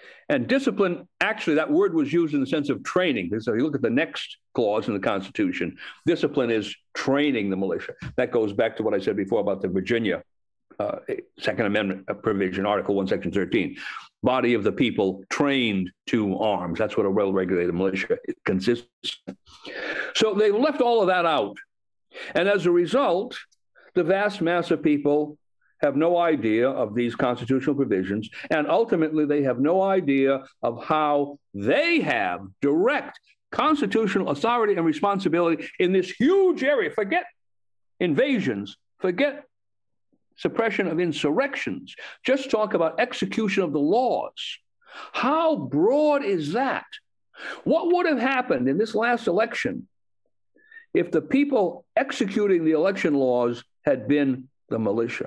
And discipline, actually, that word was used in the sense of training. So you look at the next clause in the Constitution, discipline is training the militia. That goes back to what I said before about the Virginia Second Amendment provision, Article 1, Section 13. Body of the people trained to arms. That's what a well-regulated militia consists of. So they left all of that out. And as a result, the vast mass of people have no idea of these constitutional provisions, and ultimately they have no idea of how they have direct constitutional authority and responsibility in this huge area. Forget invasions, forget suppression of insurrections. Just talk about execution of the laws. How broad is that? What would have happened in this last election if the people executing the election laws had been the militia?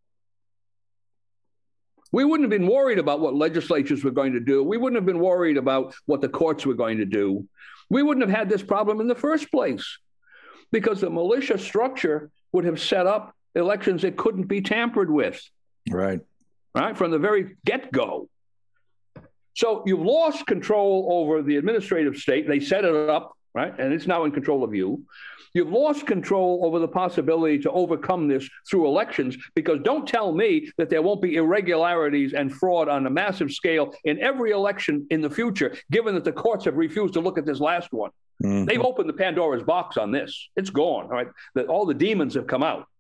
We wouldn't have been worried about what legislatures were going to do. We wouldn't have been worried about what the courts were going to do. We wouldn't have had this problem in the first place because the militia structure would have set up elections that couldn't be tampered with. Right, from the very get-go. So you've lost control over the administrative state. They set it up, right? And it's now in control of you. You've lost control over the possibility to overcome this through elections, because don't tell me that there won't be irregularities and fraud on a massive scale in every election in the future, given that the courts have refused to look at this last one. Mm-hmm. They've opened the Pandora's box on this. It's gone, all right? That all the demons have come out.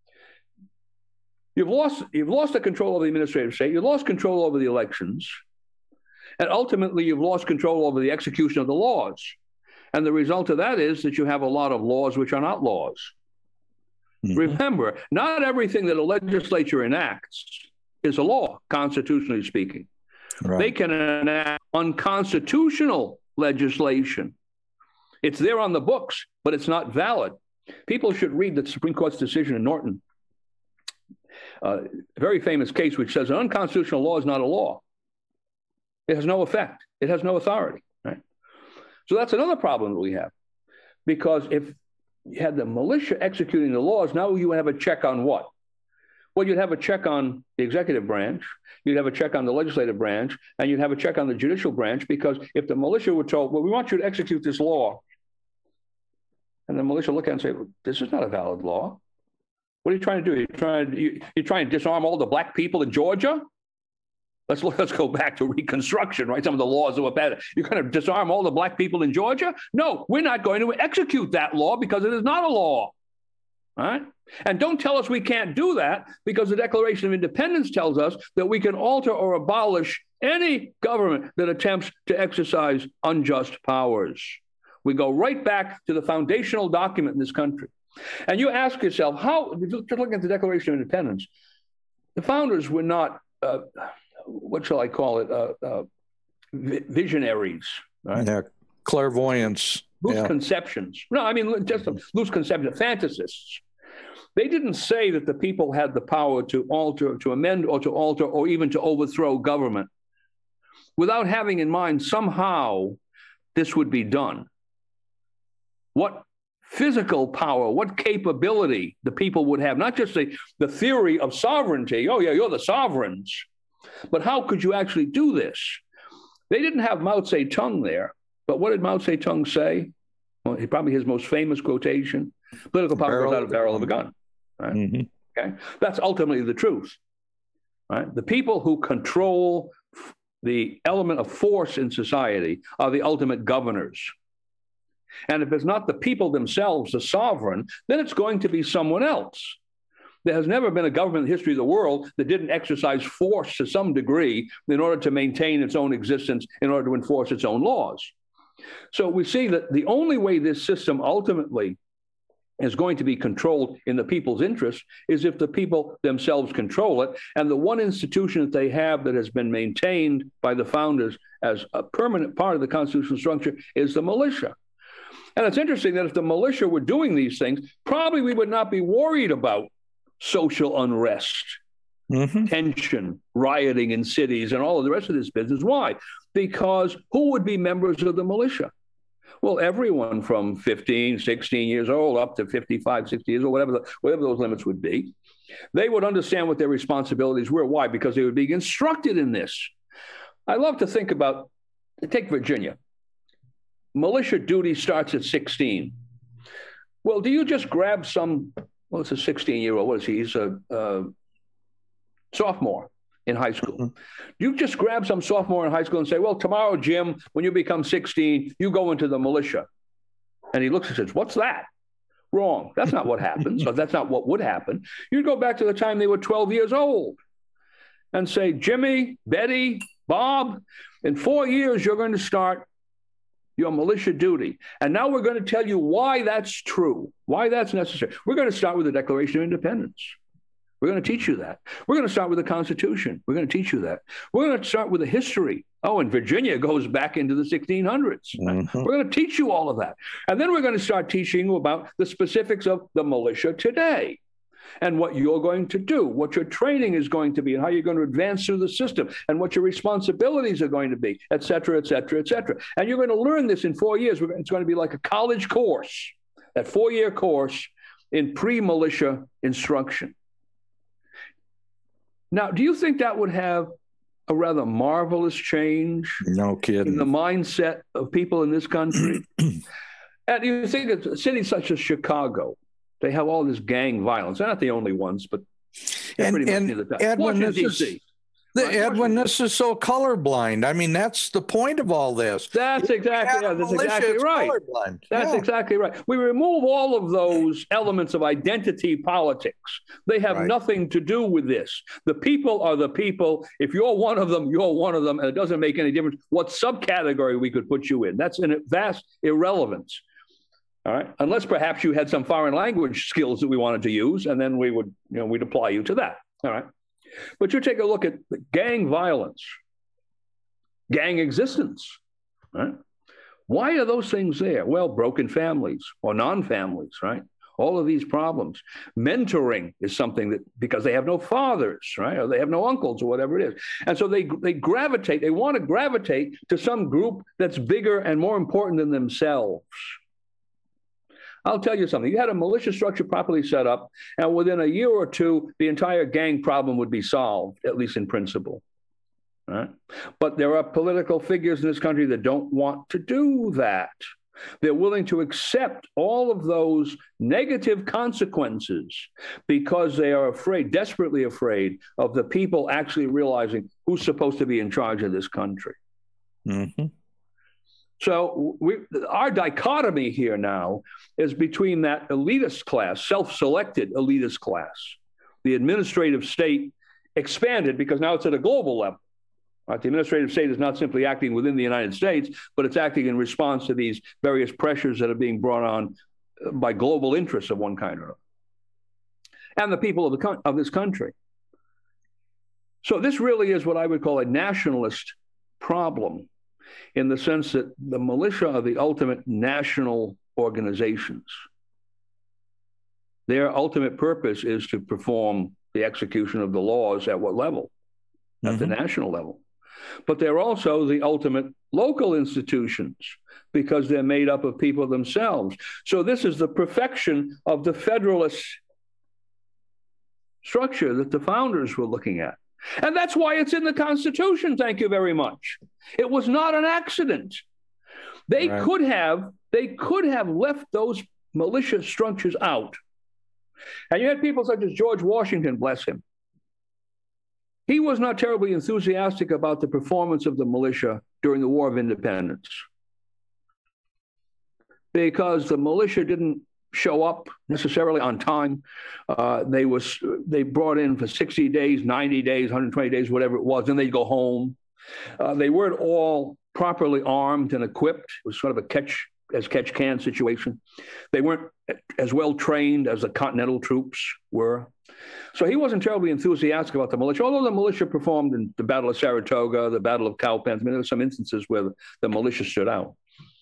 You've lost the control of the administrative state. You've lost control over the elections. And ultimately, you've lost control over the execution of the laws. And the result of that is that you have a lot of laws which are not laws. Mm-hmm. Remember, not everything that a legislature enacts is a law, constitutionally speaking. Right. They can enact unconstitutional legislation. It's there on the books, but it's not valid. People should read the Supreme Court's decision in Norton. A very famous case which says an unconstitutional law is not a law. It has no effect. It has no authority. Right? So that's another problem that we have. Because if you had the militia executing the laws, now you have a check on what? Well, you'd have a check on the executive branch, you'd have a check on the legislative branch, and you'd have a check on the judicial branch, because if the militia were told, well, we want you to execute this law, and the militia look at it and say, well, this is not a valid law. What are you trying to do? You're trying to disarm all the black people in Georgia? Let's go back to Reconstruction, right? Some of the laws that were bad. You're going to disarm all the black people in Georgia? No, we're not going to execute that law because it is not a law. All right? And don't tell us we can't do that, because the Declaration of Independence tells us that we can alter or abolish any government that attempts to exercise unjust powers. We go right back to the foundational document in this country. And you ask yourself, how, just looking at the Declaration of Independence, the founders were not, what shall I call it, visionaries. Right? Yeah, clairvoyance. Loose conceptions. No, I mean, just loose conceptions, fantasists. They didn't say that the people had the power to alter, to amend, or to alter, or even to overthrow government without having in mind somehow this would be done. What physical power, what capability the people would have, not just the theory of sovereignty, oh yeah, you're the sovereigns, but how could you actually do this? They didn't have Mao Zedong there, but what did Mao Zedong say? Well, probably his most famous quotation, political power goes out of the barrel of a gun. Right? Mm-hmm. Okay, that's ultimately the truth. Right? The people who control the element of force in society are the ultimate governors. And if it's not the people themselves, the sovereign, then it's going to be someone else. There has never been a government in the history of the world that didn't exercise force to some degree in order to maintain its own existence, in order to enforce its own laws. So we see that the only way this system ultimately is going to be controlled in the people's interest is if the people themselves control it. And the one institution that they have that has been maintained by the founders as a permanent part of the constitutional structure is the militia. And it's interesting that if the militia were doing these things, probably we would not be worried about social unrest, tension, rioting in cities, and all of the rest of this business. Why? Because who would be members of the militia? Well, everyone from 15, 16 years old up to 55, 60 years old, whatever those limits would be. They would understand what their responsibilities were. Why? Because they would be instructed in this. I love to think about, take Virginia. Militia duty starts at 16. Well, do you just grab some, well, it's a 16-year-old, what is he? He's a sophomore in high school. Mm-hmm. You just grab some sophomore in high school and say, well, tomorrow, Jim, when you become 16, you go into the militia. And he looks and says, what's that? Wrong. That's not what happens. So that's not what would happen. You'd go back to the time they were 12 years old and say, Jimmy, Betty, Bob, in 4 years, you're going to start your militia duty. And now we're going to tell you why that's true, why that's necessary. We're going to start with the Declaration of Independence. We're going to teach you that. We're going to start with the Constitution. We're going to teach you that. We're going to start with the history. Oh, and Virginia goes back into the 1600s. Mm-hmm. We're going to teach you all of that. And then we're going to start teaching you about the specifics of the militia today and what you're going to do, what your training is going to be, and how you're going to advance through the system, and what your responsibilities are going to be, et cetera, et cetera, et cetera. And you're going to learn this in 4 years. It's going to be like a college course, that 4-year course in pre-militia instruction. Now, do you think that would have a rather marvelous change no kidding. in the mindset of people in this country? And you think of cities such as Chicago, they have all this gang violence. They're not the only ones, but pretty much near the top. Washington, D.C. Edwin, this is so colorblind. I mean, that's the point of all this. That's exactly right. That's exactly right. We remove all of those elements of identity politics. They have nothing to do with this. The people are the people. If you're one of them, you're one of them, and it doesn't make any difference what subcategory we could put you in. That's a vast irrelevance. All right, unless perhaps you had some foreign language skills that we wanted to use, and then we would, we'd apply you to that. All right. But you take a look at gang violence, gang existence, right? Why are those things there? Well, broken families or non-families, right? All of these problems. Mentoring is something that, because they have no fathers, right? Or they have no uncles or whatever it is. And so they gravitate, they want to gravitate to some group that's bigger and more important than themselves. I'll tell you something. You had a militia structure properly set up, and within a year or two, the entire gang problem would be solved, at least in principle. Right? But there are political figures in this country that don't want to do that. They're willing to accept all of those negative consequences because they are afraid, desperately afraid, of the people actually realizing who's supposed to be in charge of this country. Mm-hmm. So our dichotomy here now is between that elitist class, self-selected elitist class, the administrative state expanded because now it's at a global level. Right? The administrative state is not simply acting within the United States, but it's acting in response to these various pressures that are being brought on by global interests of one kind or another, and the people of this country. So this really is what I would call a nationalist problem, in the sense that the militia are the ultimate national organizations. Their ultimate purpose is to perform the execution of the laws at what level? At the national level. But they're also the ultimate local institutions because they're made up of people themselves. So this is the perfection of the federalist structure that the founders were looking at. And that's why it's in the Constitution, thank you very much. It was not an accident. They could have left those militia structures out. And you had people such as George Washington, bless him. He was not terribly enthusiastic about the performance of the militia during the War of Independence because the militia didn't show up necessarily on time. They brought in for 60 days, 90 days, 120 days, whatever it was, and they'd go home. They weren't all properly armed and equipped. It was sort of a catch-can situation. They weren't as well trained as the Continental troops were. So he wasn't terribly enthusiastic about the militia, although the militia performed in the Battle of Saratoga, the Battle of Cowpens. I mean, there were some instances where the militia stood out.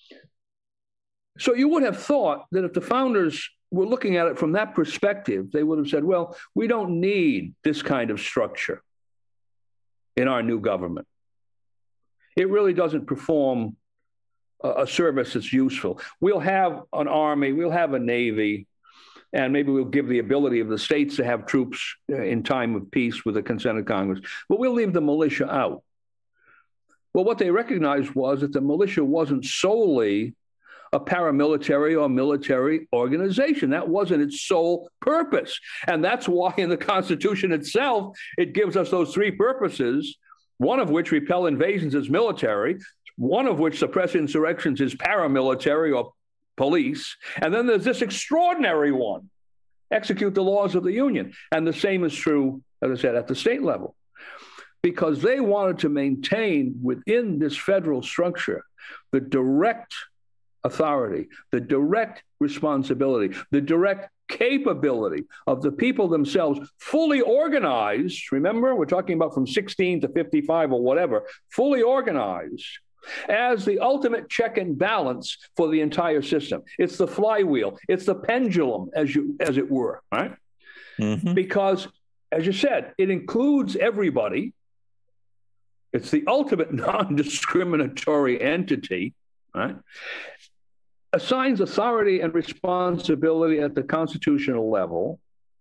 So you would have thought that if the founders were looking at it from that perspective, they would have said, well, we don't need this kind of structure in our new government. It really doesn't perform a service that's useful. We'll have an army, we'll have a navy, and maybe we'll give the ability of the states to have troops in time of peace with the consent of Congress, but we'll leave the militia out. Well, what they recognized was that the militia wasn't solely a paramilitary or military organization. That wasn't its sole purpose. And that's why in the Constitution itself, it gives us those three purposes, one of which repel invasions is military, one of which suppress insurrections is paramilitary or police. And then there's this extraordinary one, execute the laws of the Union. And the same is true, as I said, at the state level, because they wanted to maintain within this federal structure the direct authority, the direct responsibility, the direct capability of the people themselves, fully organized. Remember, we're talking about from 16 to 55 or whatever, fully organized as the ultimate check and balance for the entire system. It's the flywheel. It's the pendulum, as it were, right? Mm-hmm. Because, as you said, it includes everybody. It's the ultimate non-discriminatory entity, right? Assigns authority and responsibility at the constitutional level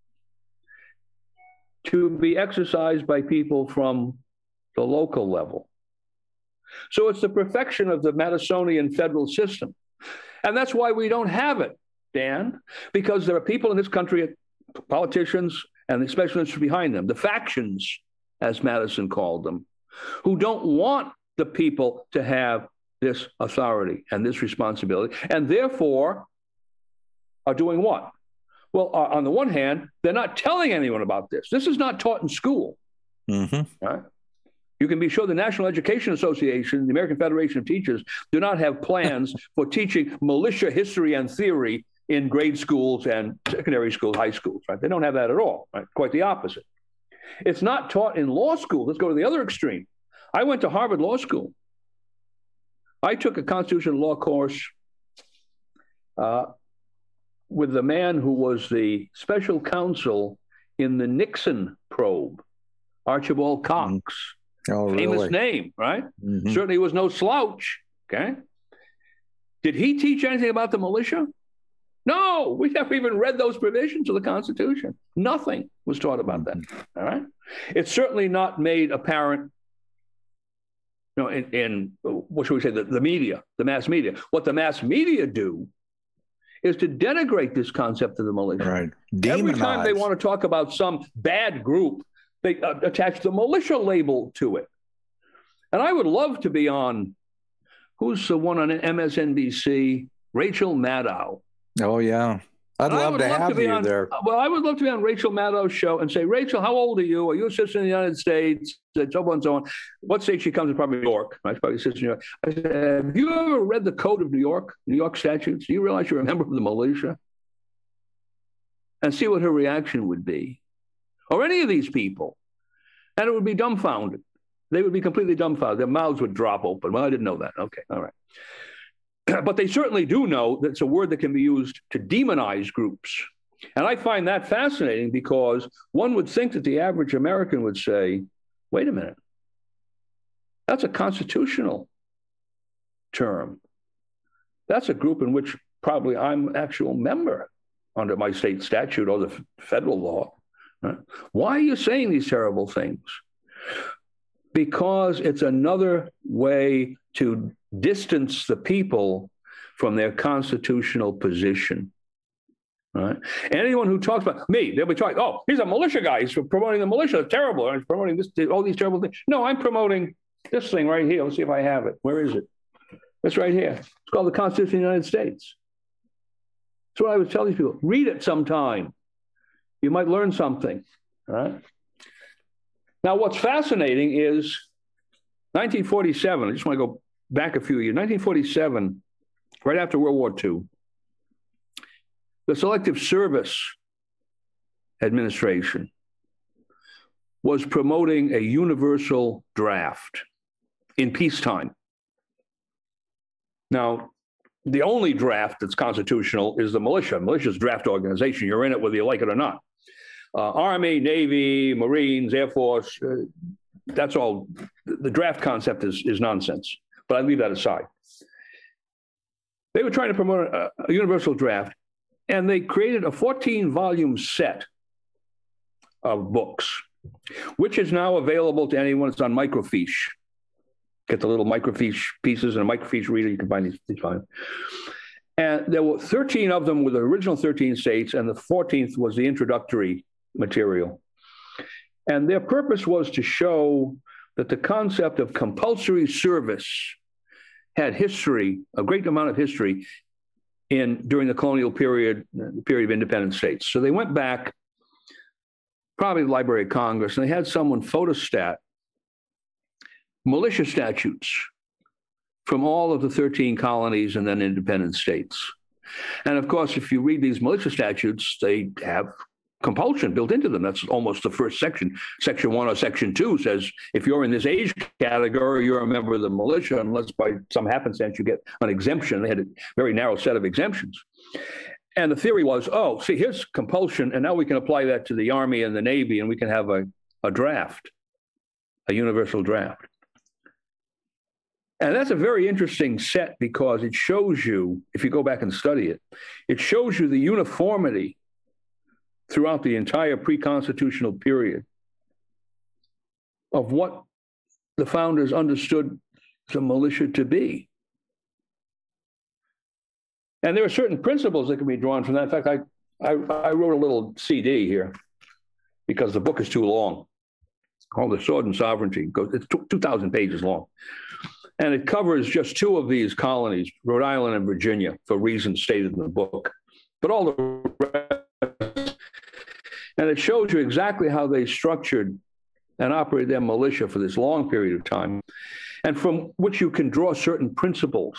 to be exercised by people from the local level. So it's the perfection of the Madisonian federal system. And that's why we don't have it, Dan, because there are people in this country, politicians and the special interests behind them, the factions, as Madison called them, who don't want the people to have this authority and this responsibility, and therefore are doing what? Well, on the one hand, they're not telling anyone about this. This is not taught in school. Mm-hmm. Right? You can be sure the National Education Association, the American Federation of Teachers, do not have plans for teaching militia history and theory in grade schools and secondary schools, high schools. Right? They don't have that at all. Right? Quite the opposite. It's not taught in law school. Let's go to the other extreme. I went to Harvard Law School. I took a constitutional law course with the man who was the special counsel in the Nixon probe, Archibald Cox. Oh, famous really? Name, right? Mm-hmm. Certainly was no slouch, okay? Did he teach anything about the militia? No, we never even read those provisions of the Constitution. Nothing was taught about that, all right? It's certainly not made apparent in what should we say, the media, the mass media. What the mass media do is to denigrate this concept of the militia. Right. Every time they want to talk about some bad group, they attach the militia label to it. And I would love to be on, who's the one on MSNBC? Rachel Maddow. Oh, yeah. I'd love to have you there. Well, I would love to be on Rachel Maddow's show and say, Rachel, how old are you? Are you a citizen of the United States? So on and so on. What state she comes from? Probably New York. Right? Probably a citizen of New York. I said, have you ever read the Code of New York statutes? Do you realize you're a member of the militia? And see what her reaction would be. Or any of these people. And it would be dumbfounded. They would be completely dumbfounded. Their mouths would drop open. Well, I didn't know that. Okay, all right. But they certainly do know that it's a word that can be used to demonize groups. And I find that fascinating because one would think that the average American would say, wait a minute, that's a constitutional term. That's a group in which probably I'm an actual member under my state statute or the federal law. Right? Why are you saying these terrible things? Because it's another way to distance the people from their constitutional position. Right? Anyone who talks about me, they'll be talking, oh, he's a militia guy. He's promoting the militia. It's terrible. He's promoting this, all these terrible things. No, I'm promoting this thing right here. Let's see if I have it. Where is it? It's right here. It's called the Constitution of the United States. That's what I would tell these people. Read it sometime. You might learn something. Right? Now, what's fascinating is 1947. I just want to go back a few years. 1947, right after World War II, the Selective Service Administration was promoting a universal draft in peacetime. Now, the only draft that's constitutional is the militia. Militia's a draft organization. You're in it whether you like it or not. Army, Navy, Marines, Air Force, that's all. The draft concept is nonsense, but I leave that aside. They were trying to promote a universal draft, and they created a 14-volume set of books, which is now available to anyone. It's on microfiche. Get the little microfiche pieces and a microfiche reader. You can find these fine. And there were 13 of them with the original 13 states, and the 14th was the introductory material. And their purpose was to show that the concept of compulsory service had history, a great amount of history, during the colonial period, the period of independent states. So they went back, probably the Library of Congress, and they had someone photostat militia statutes from all of the 13 colonies and then independent states. And of course, if you read these militia statutes, they have compulsion built into them. That's almost the first section. Section 1 or Section 2 says, if you're in this age category, you're a member of the militia, unless by some happenstance you get an exemption. They had a very narrow set of exemptions. And the theory was, oh, see, here's compulsion, and now we can apply that to the Army and the Navy, and we can have a draft, a universal draft. And that's a very interesting set because it shows you, if you go back and study it, it shows you the uniformity throughout the entire pre-constitutional period of what the founders understood the militia to be. And there are certain principles that can be drawn from that. In fact, I wrote a little CD here because the book is too long, called The Sword and Sovereignty. It's 2,000 pages long. And it covers just two of these colonies, Rhode Island and Virginia, for reasons stated in the book. But all the rest, and it shows you exactly how they structured and operated their militia for this long period of time, and from which you can draw certain principles.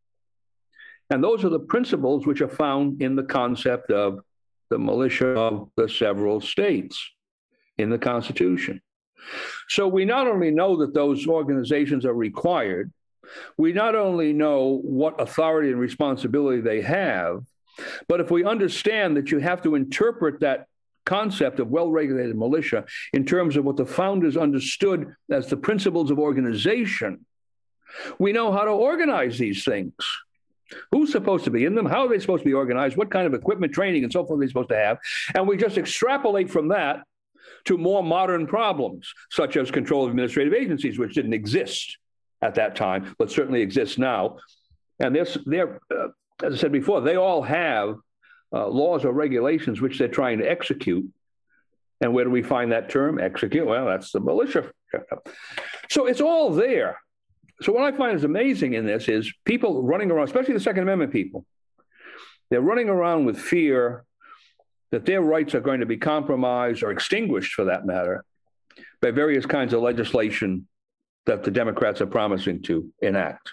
And those are the principles which are found in the concept of the militia of the several states in the Constitution. So we not only know that those organizations are required, we not only know what authority and responsibility they have, but if we understand that you have to interpret that concept of well-regulated militia in terms of what the founders understood as the principles of organization, we know how to organize these things. Who's supposed to be in them? How are they supposed to be organized? What kind of equipment, training, and so forth are they supposed to have? And we just extrapolate from that to more modern problems, such as control of administrative agencies, which didn't exist at that time, but certainly exist now. And they're as I said before, they all have laws or regulations which they're trying to execute. And where do we find that term, execute? Well, that's the militia. So it's all there. So what I find is amazing in this is people running around, especially the Second Amendment people, they're running around with fear that their rights are going to be compromised or extinguished, for that matter, by various kinds of legislation that the Democrats are promising to enact.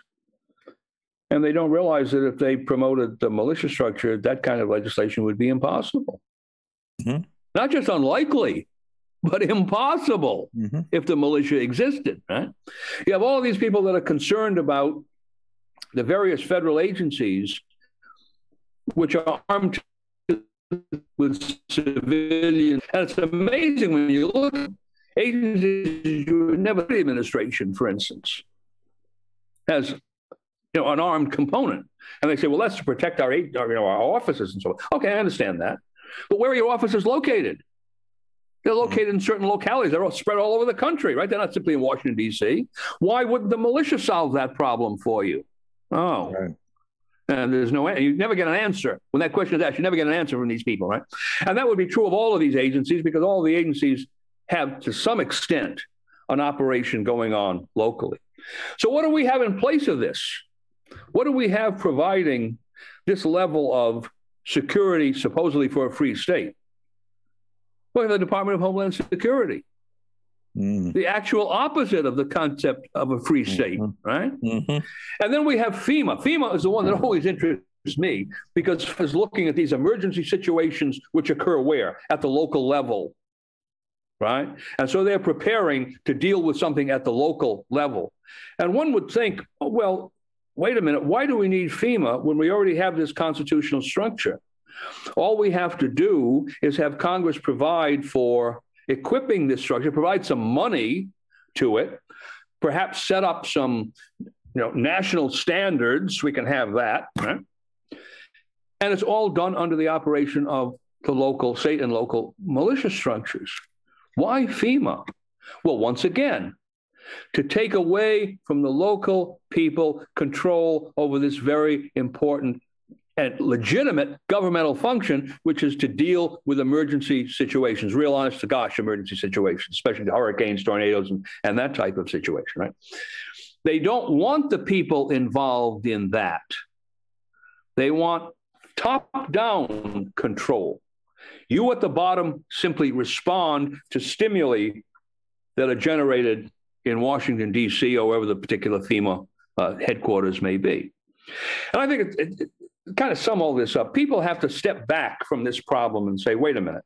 And they don't realize that if they promoted the militia structure, that kind of legislation would be impossible. Mm-hmm. Not just unlikely, but impossible if the militia existed, right? You have all of these people that are concerned about the various federal agencies which are armed with civilians. And it's amazing when you look at agencies, you never, the administration, for instance, has an armed component. And they say, well, that's to protect our offices and so on. Okay, I understand that. But where are your offices located? They're located in certain localities. They're all spread all over the country, right? They're not simply in Washington, D.C. Why wouldn't the militia solve that problem for you? Oh, right. And there's no, you never get an answer. When that question is asked, you never get an answer from these people, right? And that would be true of all of these agencies because all the agencies have, to some extent, an operation going on locally. So what do we have in place of this? What do we have providing this level of security, supposedly for a free state? We have the Department of Homeland Security, the actual opposite of the concept of a free state, right? And then we have FEMA. FEMA is the one that always interests me because it's looking at these emergency situations which occur where? At the local level, right? And so they're preparing to deal with something at the local level. And one would think, oh, well, wait a minute, why do we need FEMA when we already have this constitutional structure? All we have to do is have Congress provide for equipping this structure, provide some money to it, perhaps set up some national standards. We can have that, right? And it's all done under the operation of the local, state and local militia structures. Why FEMA? Well, once again, to take away from the local people control over this very important and legitimate governmental function, which is to deal with emergency situations, real honest to gosh emergency situations, especially hurricanes, tornadoes, and that type of situation, right? They don't want the people involved in that. They want top-down control. You at the bottom simply respond to stimuli that are generated in Washington, D.C., or wherever the particular FEMA headquarters may be. And I think it kind of sum all this up. People have to step back from this problem and say, wait a minute.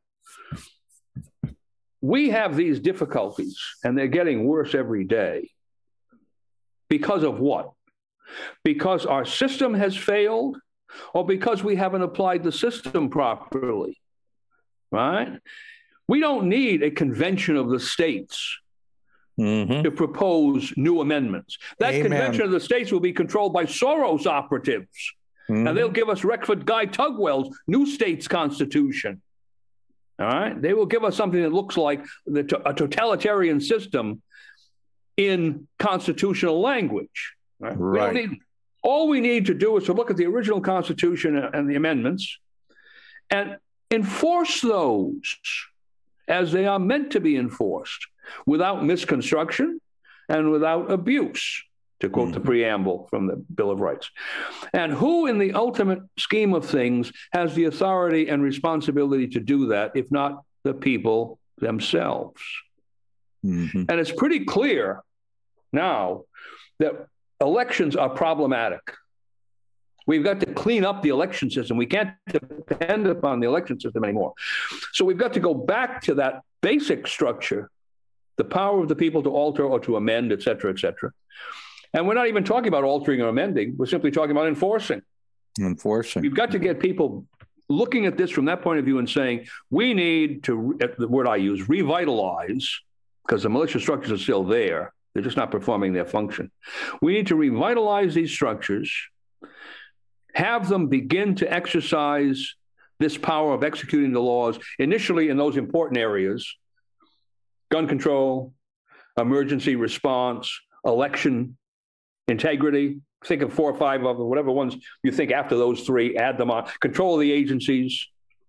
We have these difficulties, and they're getting worse every day. Because of what? Because our system has failed, or because we haven't applied the system properly, right? We don't need a convention of the states to propose new amendments. That convention of the states will be controlled by Soros operatives. And they'll give us Reckford Guy Tugwell's new states constitution. All right? They will give us something that looks like a totalitarian system in constitutional language. Right? All we need to do is to look at the original Constitution and the amendments and enforce those as they are meant to be enforced, without misconstruction and without abuse, to quote the preamble from the Bill of Rights. And who in the ultimate scheme of things has the authority and responsibility to do that, if not the people themselves? And it's pretty clear now that elections are problematic. We've got to clean up the election system. We can't depend upon the election system anymore. So we've got to go back to that basic structure, the power of the people to alter or to amend, et cetera, et cetera. And we're not even talking about altering or amending. We're simply talking about enforcing. We've got to get people looking at this from that point of view and saying, we need to, the word I use, revitalize, because the militia structures are still there. They're just not performing their function. We need to revitalize these structures, have them begin to exercise this power of executing the laws, initially in those important areas: gun control, emergency response, election integrity. Think of 4 or 5 of them, whatever ones you think after those 3, add them on. Control of the agencies,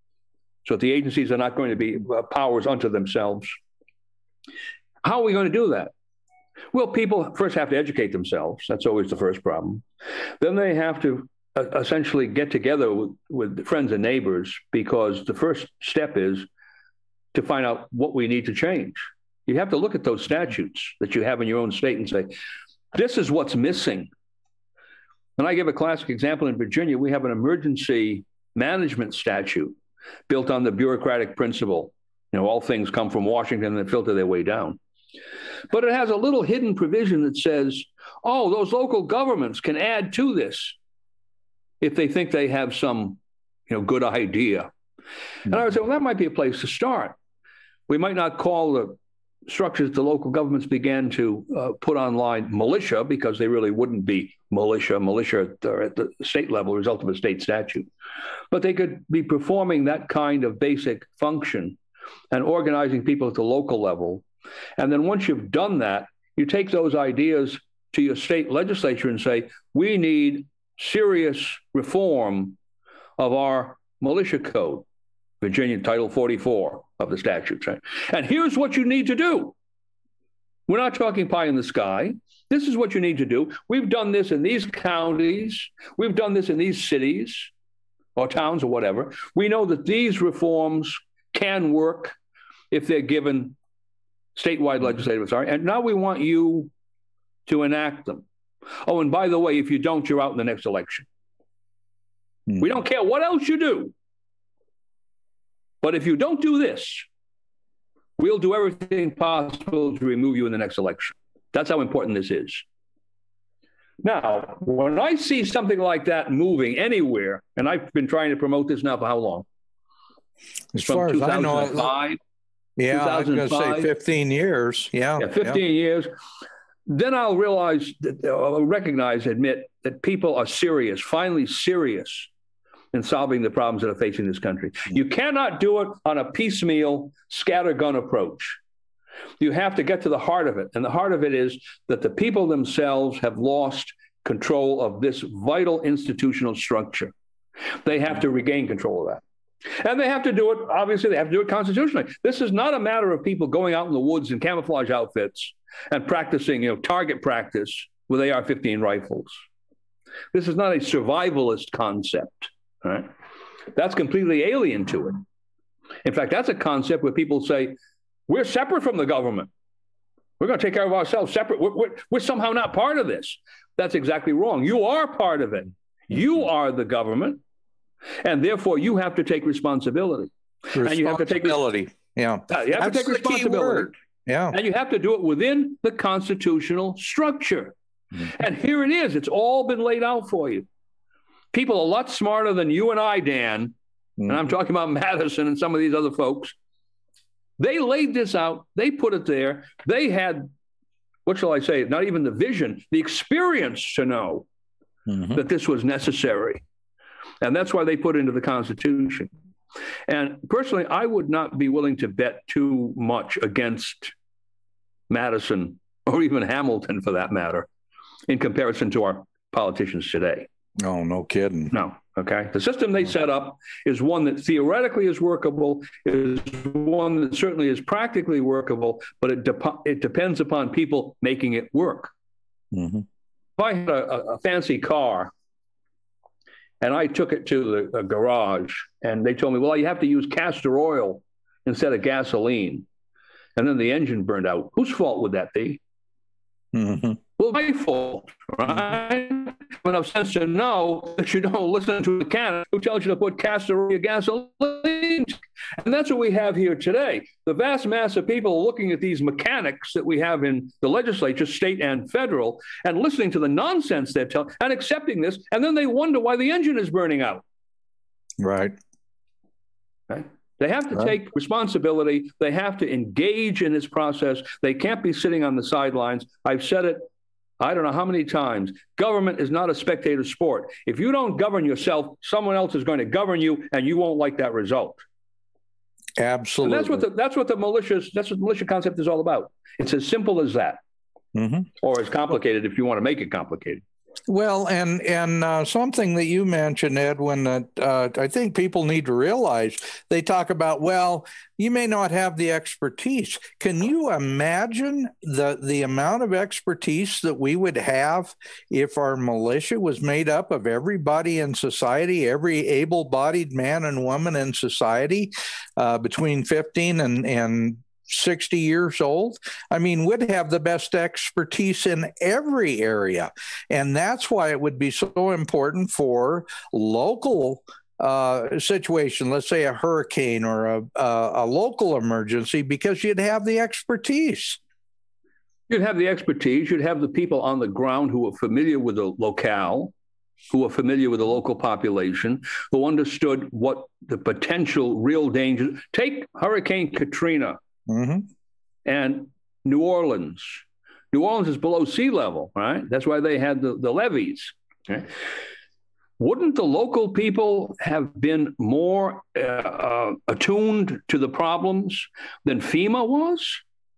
so that the agencies are not going to be powers unto themselves. How are we going to do that? Well, people first have to educate themselves. That's always the first problem. Then they have to essentially get together with friends and neighbors, because the first step is to find out what we need to change. You have to look at those statutes that you have in your own state and say, this is what's missing. And I give a classic example. In Virginia, we have an emergency management statute built on the bureaucratic principle. All things come from Washington and filter their way down. But it has a little hidden provision that says, oh, those local governments can add to this if they think they have some, good idea. And I would say, well, that might be a place to start. We might not call the structures the local governments began to put online militia, because they really wouldn't be militia. Militia at the state level, result of a state statute. But they could be performing that kind of basic function and organizing people at the local level. And then once you've done that, you take those ideas to your state legislature and say, we need serious reform of our militia code, Virginia Title 44 of the statutes. Right? And here's what you need to do. We're not talking pie in the sky. This is what you need to do. We've done this in these counties. We've done this in these cities or towns or whatever. We know that these reforms can work if they're given statewide legislative authority. And now we want you to enact them. Oh, and by the way, if you don't, you're out in the next election. We don't care what else you do. But if you don't do this, we'll do everything possible to remove you in the next election. That's how important this is. Now, when I see something like that moving anywhere, and I've been trying to promote this now for how long? As far as I know, yeah, I was going to say 15 years. Yeah, 15 years. Then I'll realize, admit that people are serious, finally serious in solving the problems that are facing this country. You cannot do it on a piecemeal, scattergun approach. You have to get to the heart of it. And the heart of it is that the people themselves have lost control of this vital institutional structure. They have to regain control of that. And they have to do it, obviously, they have to do it constitutionally. This is not a matter of people going out in the woods in camouflage outfits and practicing, target practice with AR-15 rifles. This is not a survivalist concept, right? That's completely alien to it. In fact, that's a concept where people say, we're separate from the government. We're going to take care of ourselves separate. We're somehow not part of this. That's exactly wrong. You are part of it. You are the government. And therefore, you have to take responsibility. And you have to take responsibility. Yeah. You have to take responsibility. Yeah. And you have to do it within the constitutional structure. Mm-hmm. And here it is. It's all been laid out for you. People a lot smarter than you and I, Dan, and I'm talking about Madison and some of these other folks, they laid this out. They put it there. They had, what shall I say, not even the vision, the experience to know that this was necessary. And that's why they put it into the Constitution. And personally, I would not be willing to bet too much against Madison or even Hamilton, for that matter, in comparison to our politicians today. Oh, no kidding. No. Okay. The system they set up is one that theoretically is workable, is one that certainly is practically workable, but it depends upon people making it work. Mm-hmm. If I had a fancy car and I took it to the garage and they told me, well, you have to use castor oil instead of gasoline, and then the engine burned out, whose fault would that be? Mm-hmm. Well, my fault, right? But I've sense to know that you don't listen to a mechanic who tells you to put castor oil in gasoline. And that's what we have here today. The vast mass of people are looking at these mechanics that we have in the legislature, state and federal, and listening to the nonsense they're telling and accepting this. And then they wonder why the engine is burning out. Right. Okay. They have to take responsibility. They have to engage in this process. They can't be sitting on the sidelines. I've said it, I don't know how many times. Government is not a spectator sport. If you don't govern yourself, someone else is going to govern you, and you won't like that result. Absolutely. And that's what the militia concept is all about. It's as simple as that, or as complicated if you want to make it complicated. Well, and something that you mentioned, Edwin, that I think people need to realize, they talk about, well, you may not have the expertise. Can you imagine the amount of expertise that we would have if our militia was made up of everybody in society, every able-bodied man and woman in society between 15 and 60 years old? I mean, would have the best expertise in every area. And that's why it would be so important for local situation, let's say a hurricane or a local emergency, because you'd have the expertise. You'd have the expertise. You'd have the people on the ground who are familiar with the locale, who are familiar with the local population, who understood what the potential real danger. Take Hurricane Katrina. And New Orleans. New Orleans is below sea level, right? That's why they had the levees. Right? Wouldn't the local people have been more attuned to the problems than FEMA was?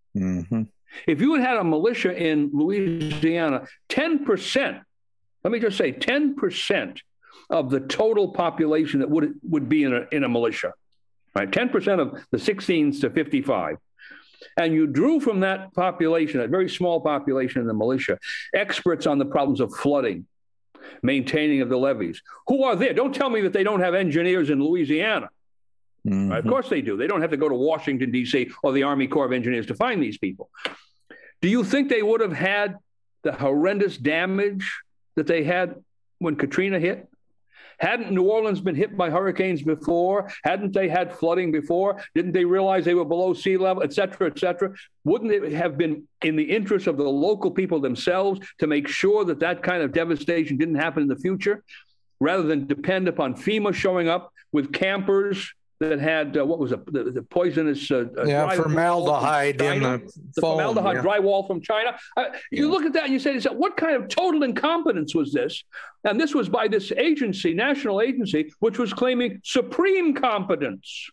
If you had a militia in Louisiana, 10%, let me just say 10% of the total population that would be in a militia. Right, 10% of the 16s to 55. And you drew from that population, a very small population in the militia, experts on the problems of flooding, maintaining of the levees. Who are there? Don't tell me that they don't have engineers in Louisiana. Right? Of course they do. They don't have to go to Washington, D.C. or the Army Corps of Engineers to find these people. Do you think they would have had the horrendous damage that they had when Katrina hit? Hadn't New Orleans been hit by hurricanes before? Hadn't they had flooding before? Didn't they realize they were below sea level, et cetera, et cetera? Wouldn't it have been in the interest of the local people themselves to make sure that that kind of devastation didn't happen in the future, rather than depend upon FEMA showing up with campers that had, what was it, the poisonous... formaldehyde in the foam, formaldehyde drywall from China. You look at that and you say, what kind of total incompetence was this? And this was by this agency, national agency, which was claiming supreme competence.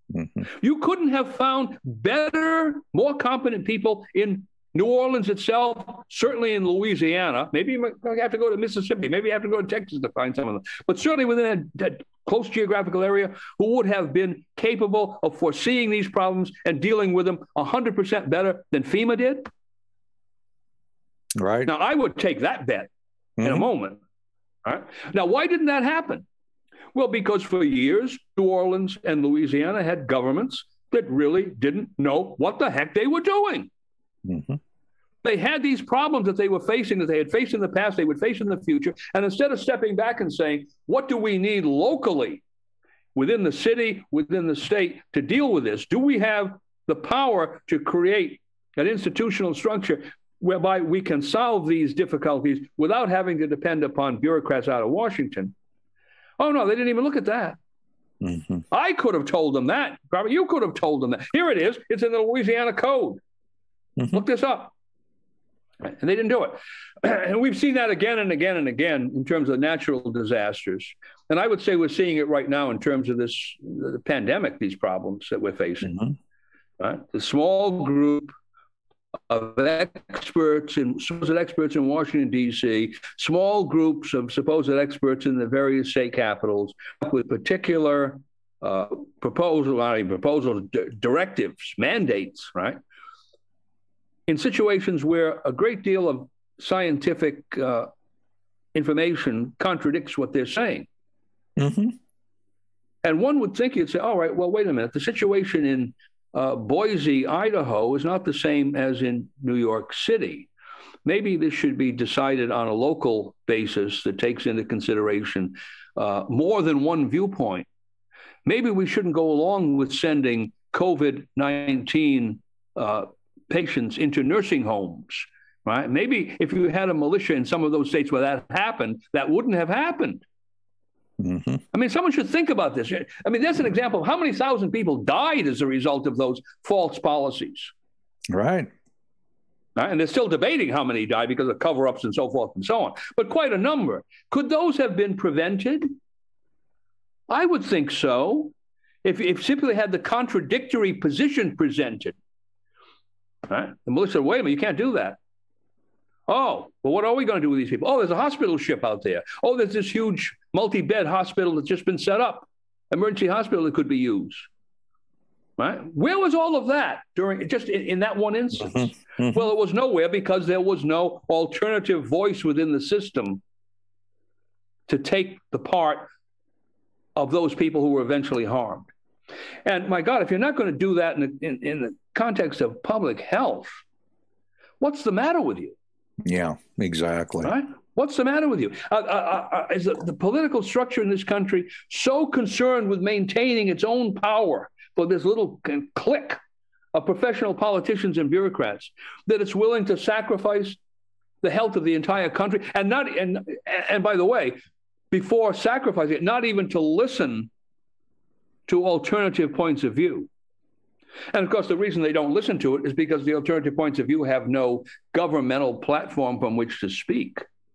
Mm-hmm. You couldn't have found better, more competent people in New Orleans itself, certainly in Louisiana. Maybe you have to go to Mississippi. Maybe you have to go to Texas to find some of them. But certainly within that close geographical area, who would have been capable of foreseeing these problems and dealing with them 100% better than FEMA did. Right. Now, I would take that bet in a moment. All right. Now, why didn't that happen? Well, because for years, New Orleans and Louisiana had governments that really didn't know what the heck they were doing. Mm-hmm. They had these problems that they were facing, that they had faced in the past, they would face in the future. And instead of stepping back and saying, what do we need locally within the city, within the state to deal with this? Do we have the power to create an institutional structure whereby we can solve these difficulties without having to depend upon bureaucrats out of Washington? Oh, no, they didn't even look at that. Mm-hmm. I could have told them that. Probably you could have told them that. Here it is. It's in the Louisiana Code. Mm-hmm. Look this up. And they didn't do it. And we've seen that again and again and again in terms of natural disasters. And I would say we're seeing it right now in terms of the pandemic, these problems that we're facing. Mm-hmm. Right? The small group of supposed experts in Washington, D.C., small groups of supposed experts in the various state capitals with particular directives, mandates, right? In situations where a great deal of scientific information contradicts what they're saying. Mm-hmm. And one would think, you'd say, all right, well, wait a minute. The situation in Boise, Idaho is not the same as in New York City. Maybe this should be decided on a local basis that takes into consideration more than one viewpoint. Maybe we shouldn't go along with sending COVID-19 patients into nursing homes, right? Maybe if you had a militia in some of those states where that happened, that wouldn't have happened. Mm-hmm. I mean, someone should think about this. I mean, there's an example of how many thousand people died as a result of those false policies. Right. And they're still debating how many died because of cover-ups and so forth and so on, but quite a number. Could those have been prevented? I would think so. If simply had the contradictory position presented. Right? The militia said, wait a minute, you can't do that. Oh, well, what are we going to do with these people? Oh, there's a hospital ship out there. Oh, there's this huge multi-bed hospital that's just been set up, emergency hospital that could be used. Right? Where was all of that during just in that one instance? Mm-hmm. Mm-hmm. Well, it was nowhere because there was no alternative voice within the system to take the part of those people who were eventually harmed. And my God, if you're not going to do that in the context of public health, what's the matter with you? Yeah, exactly. Right? What's the matter with you? Is the political structure in this country so concerned with maintaining its own power for this little clique of professional politicians and bureaucrats that it's willing to sacrifice the health of the entire country and by the way, before sacrificing it, not even to listen to alternative points of view. And of course, the reason they don't listen to it is because the alternative points of view have no governmental platform from which to speak.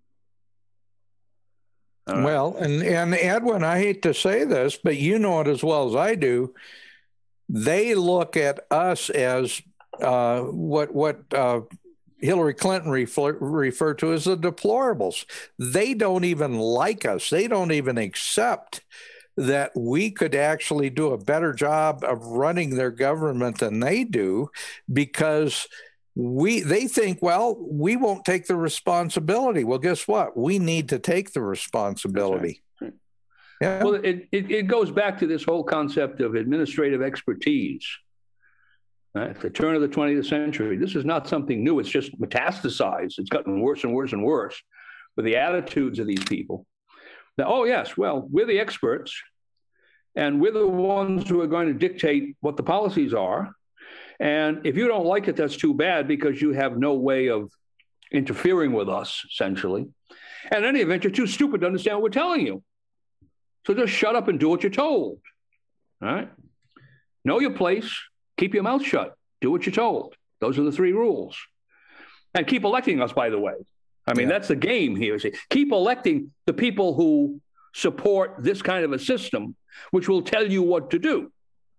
Well, and Edwin, I hate to say this, but you know it as well as I do. They look at us as what Hillary Clinton referred to as the deplorables. They don't even like us. They don't even accept that we could actually do a better job of running their government than they do, because they think, well, we won't take the responsibility. Well, guess what? We need to take the responsibility. Right. Yeah. Well, it goes back to this whole concept of administrative expertise. At the turn of the 20th century, this is not something new. It's just metastasized. It's gotten worse and worse and worse with the attitudes of these people. Now, oh, yes, well, we're the experts, and we're the ones who are going to dictate what the policies are. And if you don't like it, that's too bad, because you have no way of interfering with us, essentially. And in any event, you're too stupid to understand what we're telling you. So just shut up and do what you're told. All right? Know your place. Keep your mouth shut. Do what you're told. Those are the 3 rules. And keep electing us, by the way. I mean, that's the game here. Keep electing the people who support this kind of a system, which will tell you what to do.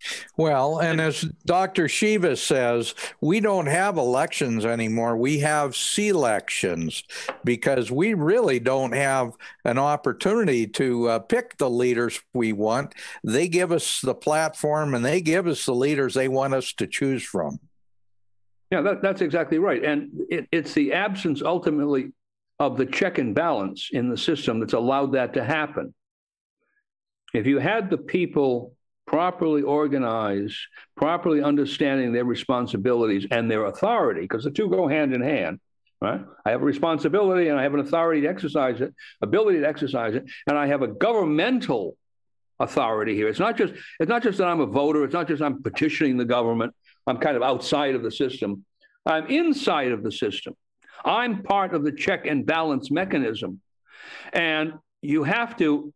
Well, and as Dr. Shiva says, we don't have elections anymore. We have selections, because we really don't have an opportunity to pick the leaders we want. They give us the platform and they give us the leaders they want us to choose from. Yeah, that's exactly right. And it's the absence ultimately of the check and balance in the system that's allowed that to happen. If you had the people properly organized, properly understanding their responsibilities and their authority, because the two go hand in hand, right? I have a responsibility and I have an authority to exercise it, ability to exercise it, and I have a governmental authority here. It's not just that I'm a voter. It's not just I'm petitioning the government. I'm kind of outside of the system. I'm inside of the system. I'm part of the check and balance mechanism. And you have to,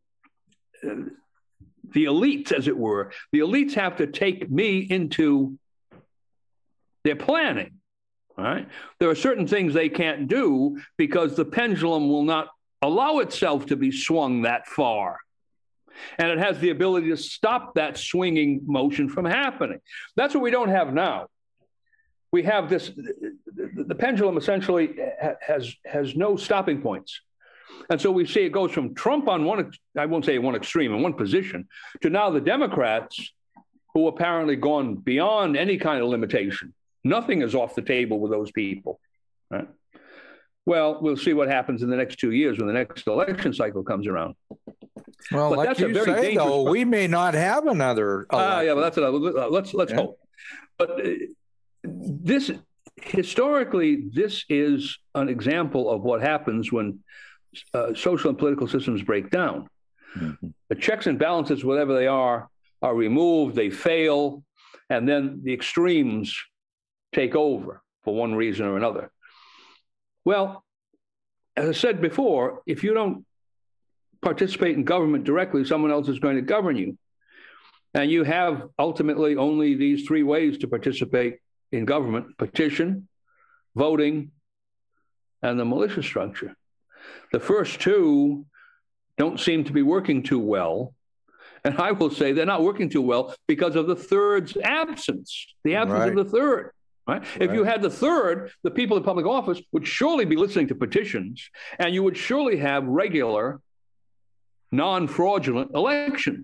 the elites, as it were, the elites have to take me into their planning, right? There are certain things they can't do because the pendulum will not allow itself to be swung that far. And it has the ability to stop that swinging motion from happening. That's what we don't have now. We have this, the pendulum essentially has no stopping points. And so we see it goes from Trump on one, I won't say one extreme, in one position, to now the Democrats, who apparently gone beyond any kind of limitation. Nothing is off the table with those people, right? Well, we'll see what happens in the next 2 years when the next election cycle comes around. Well, but like that's you a very say, though, we may not have another election. Yeah, but that's another. Let's hope. But this, historically, this is an example of what happens when social and political systems break down. Mm-hmm. The checks and balances, whatever they are removed, they fail, and then the extremes take over for one reason or another. Well, as I said before, if you don't participate in government directly, someone else is going to govern you. And you have ultimately only these three ways to participate in government: petition, voting, and the militia structure. The first two don't seem to be working too well. And I will say they're not working too well because of the third's absence, the absence of the third. Right? If you had the third, the people in public office would surely be listening to petitions, and you would surely have regular, non-fraudulent elections.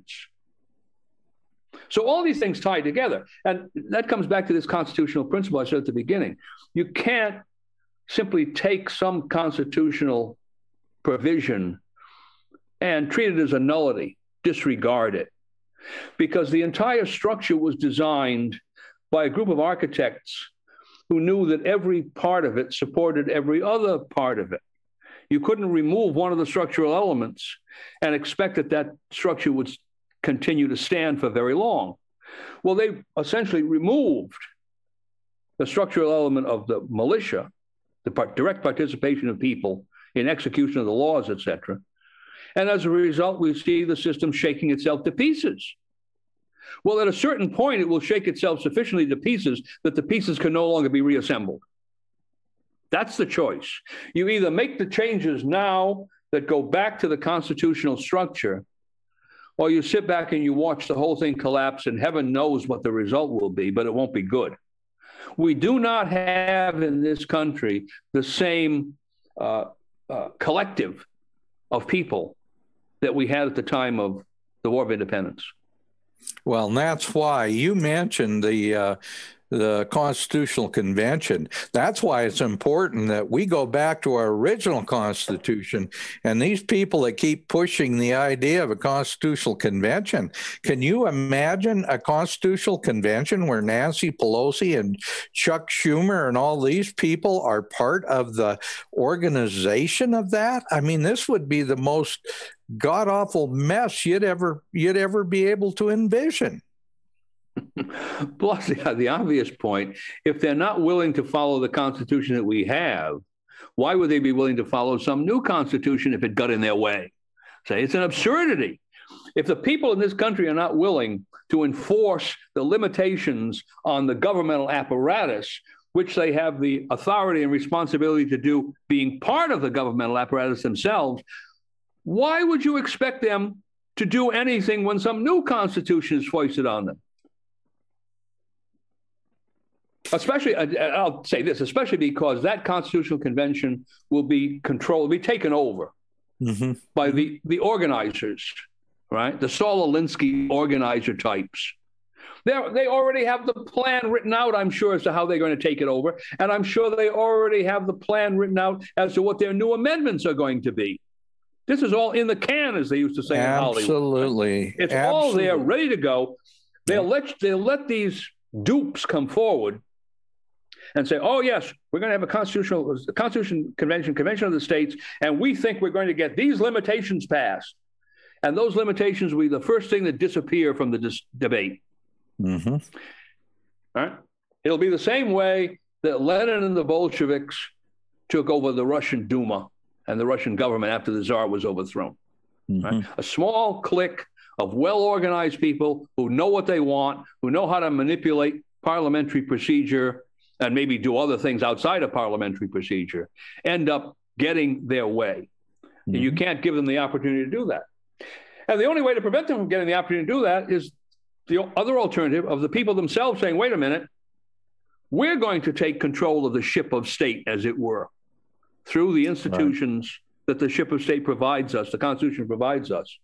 So all these things tie together. And that comes back to this constitutional principle I said at the beginning. You can't simply take some constitutional provision and treat it as a nullity, disregard it, because the entire structure was designed by a group of architects who knew that every part of it supported every other part of it. You couldn't remove one of the structural elements and expect that that structure would continue to stand for very long. Well, they essentially removed the structural element of the militia, the direct participation of people in execution of the laws, etc. And as a result, we see the system shaking itself to pieces. Well, at a certain point, it will shake itself sufficiently to pieces that the pieces can no longer be reassembled. That's the choice. You either make the changes now that go back to the constitutional structure, or you sit back and you watch the whole thing collapse, and heaven knows what the result will be, but it won't be good. We do not have in this country the same collective of people that we had at the time of the War of Independence. Well, and that's why you mentioned the Constitutional Convention. That's why it's important that we go back to our original Constitution. And these people that keep pushing the idea of a Constitutional Convention, can you imagine a Constitutional Convention where Nancy Pelosi and Chuck Schumer and all these people are part of the organization of that? I mean, this would be the most god-awful mess you'd ever be able to envision. Plus, the obvious point, if they're not willing to follow the Constitution that we have, why would they be willing to follow some new Constitution if it got in their way? Say, it's an absurdity. If the people in this country are not willing to enforce the limitations on the governmental apparatus, which they have the authority and responsibility to do, being part of the governmental apparatus themselves, why would you expect them to do anything when some new Constitution is foisted on them? Especially, I'll say this, especially because that Constitutional Convention will be taken over by the organizers, right? The Saul Alinsky organizer types. They already have the plan written out, I'm sure, as to how they're going to take it over. And I'm sure they already have the plan written out as to what their new amendments are going to be. This is all in the can, as they used to say in Hollywood. Absolutely. It's all there, ready to go. They'll let these dupes come forward and say, oh, yes, we're going to have a Constitution Convention of the States, and we think we're going to get these limitations passed. And those limitations will be the first thing that disappear from the debate. All right? It'll be the same way that Lenin and the Bolsheviks took over the Russian Duma and the Russian government after the Tsar was overthrown. Right? A small clique of well-organized people who know what they want, who know how to manipulate parliamentary procedure and maybe do other things outside of parliamentary procedure, end up getting their way. And you can't give them the opportunity to do that. And the only way to prevent them from getting the opportunity to do that is the other alternative of the people themselves saying, wait a minute, we're going to take control of the ship of state, as it were, through the institutions that the ship of state provides us, the Constitution provides us.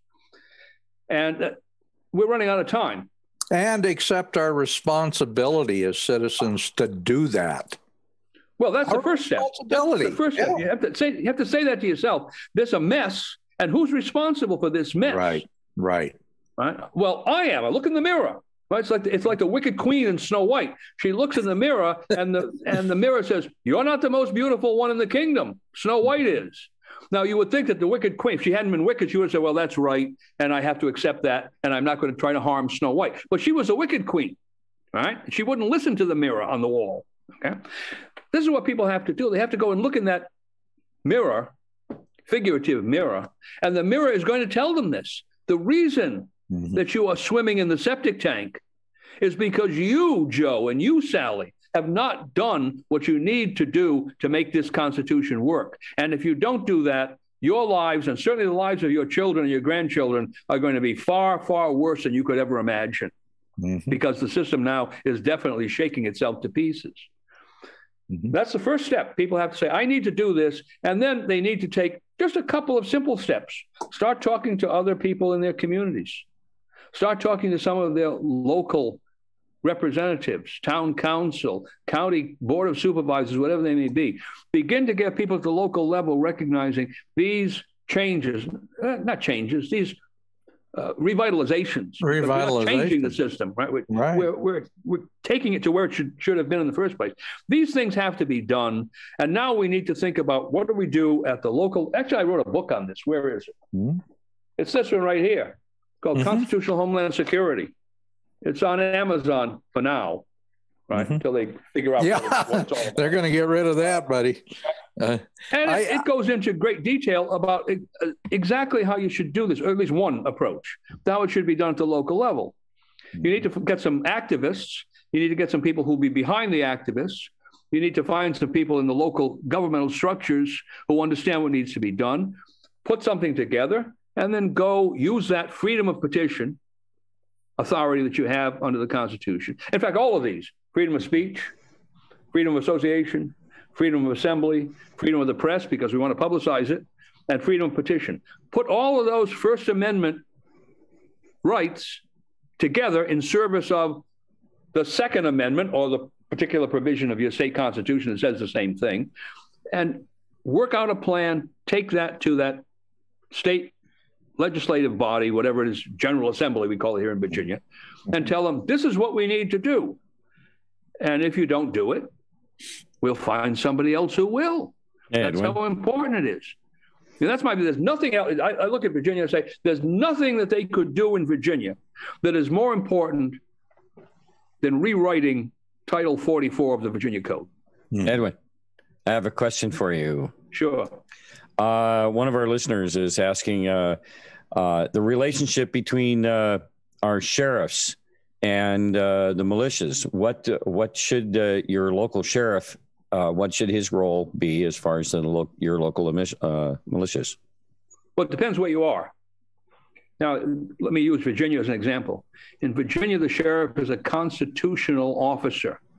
And we're running out of time. And accept our responsibility as citizens to do that. Well, that's the first step. Responsibility. That's the first step. You have to say that to yourself. There's a mess, and who's responsible for this mess? Right. Well, I am. I look in the mirror. Right? It's like the wicked queen in Snow White. She looks in the mirror, and the mirror says, "You're not the most beautiful one in the kingdom. Snow White is." Now, you would think that the wicked queen, if she hadn't been wicked, she would say, well, that's right, and I have to accept that, and I'm not going to try to harm Snow White. But she was a wicked queen, right? She wouldn't listen to the mirror on the wall, okay? This is what people have to do. They have to go and look in that mirror, figurative mirror, and the mirror is going to tell them this. The reason that you are swimming in the septic tank is because you, Joe, and you, Sally, have not done what you need to do to make this Constitution work. And if you don't do that, your lives, and certainly the lives of your children and your grandchildren, are going to be far, far worse than you could ever imagine, because the system now is definitely shaking itself to pieces. That's the first step. People have to say, I need to do this, and then they need to take just a couple of simple steps. Start talking to other people in their communities. Start talking to some of their local representatives, town council, county board of supervisors, whatever they may be. Begin to get people at the local level recognizing these changes, these revitalizations. We're not changing the system, right? We're taking it to where it should have been in the first place. These things have to be done. And now we need to think about, what do we do at the local? Actually, I wrote a book on this. Where is it? It's this one right here, called Constitutional Homeland Security. It's on Amazon for now, right? Until they figure out what it's all about. They're going to get rid of that, buddy. It goes into great detail about exactly how you should do this, or at least one approach, how it should be done at the local level. You need to get some activists. You need to get some people who will be behind the activists. You need to find some people in the local governmental structures who understand what needs to be done, put something together, and then go use that freedom of petition authority that you have under the Constitution. In fact, all of these: freedom of speech, freedom of association, freedom of assembly, freedom of the press, because we want to publicize it, and freedom of petition. Put all of those First Amendment rights together in service of the Second Amendment, or the particular provision of your state constitution that says the same thing, and work out a plan, take that to that state legislative body, whatever it is, General Assembly, we call it here in Virginia, and tell them, this is what we need to do. And if you don't do it, we'll find somebody else who will. That's how important it is. And there's nothing else. I look at Virginia and say, there's nothing that they could do in Virginia that is more important than rewriting Title 44 of the Virginia Code. Edwin, I have a question for you. Sure. One of our listeners is asking the relationship between our sheriffs and the militias. What should your local sheriff, what should his role be as far as your local militias? Well, it depends where you are. Now, let me use Virginia as an example. In Virginia, the sheriff is a constitutional officer.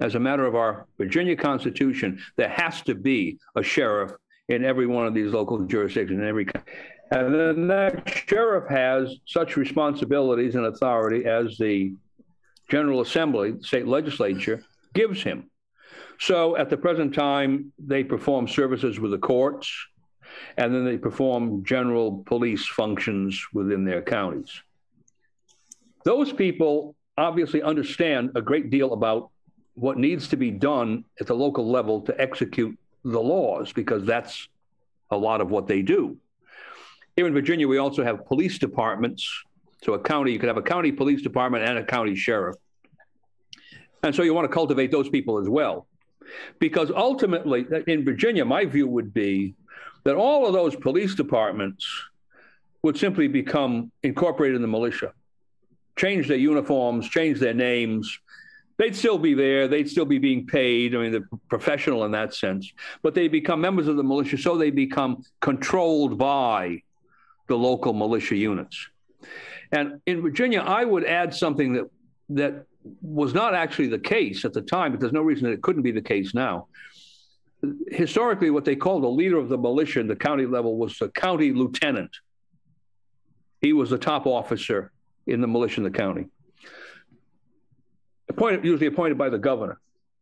as a matter of our Virginia Constitution, there has to be a sheriff in every one of these local jurisdictions, and then that sheriff has such responsibilities and authority as the General Assembly, the state legislature, gives him. So at the present time, they perform services with the courts, and then they perform general police functions within their counties. Those people obviously understand a great deal about what needs to be done at the local level to execute the laws, because that's a lot of what they do. Here in Virginia, we also have police departments. So you could have a county police department and a county sheriff. And so you want to cultivate those people as well. Because ultimately, in Virginia, my view would be that all of those police departments would simply become incorporated in the militia, change their uniforms, change their names. They'd still be there. They'd still be being paid. I mean, they're professional in that sense. But they become members of the militia, so they become controlled by the local militia units. And in Virginia, I would add something that was not actually the case at the time, but there's no reason that it couldn't be the case now. Historically, what they called the leader of the militia in the county level was the county lieutenant. He was the top officer in the militia in the county. Usually appointed by the governor,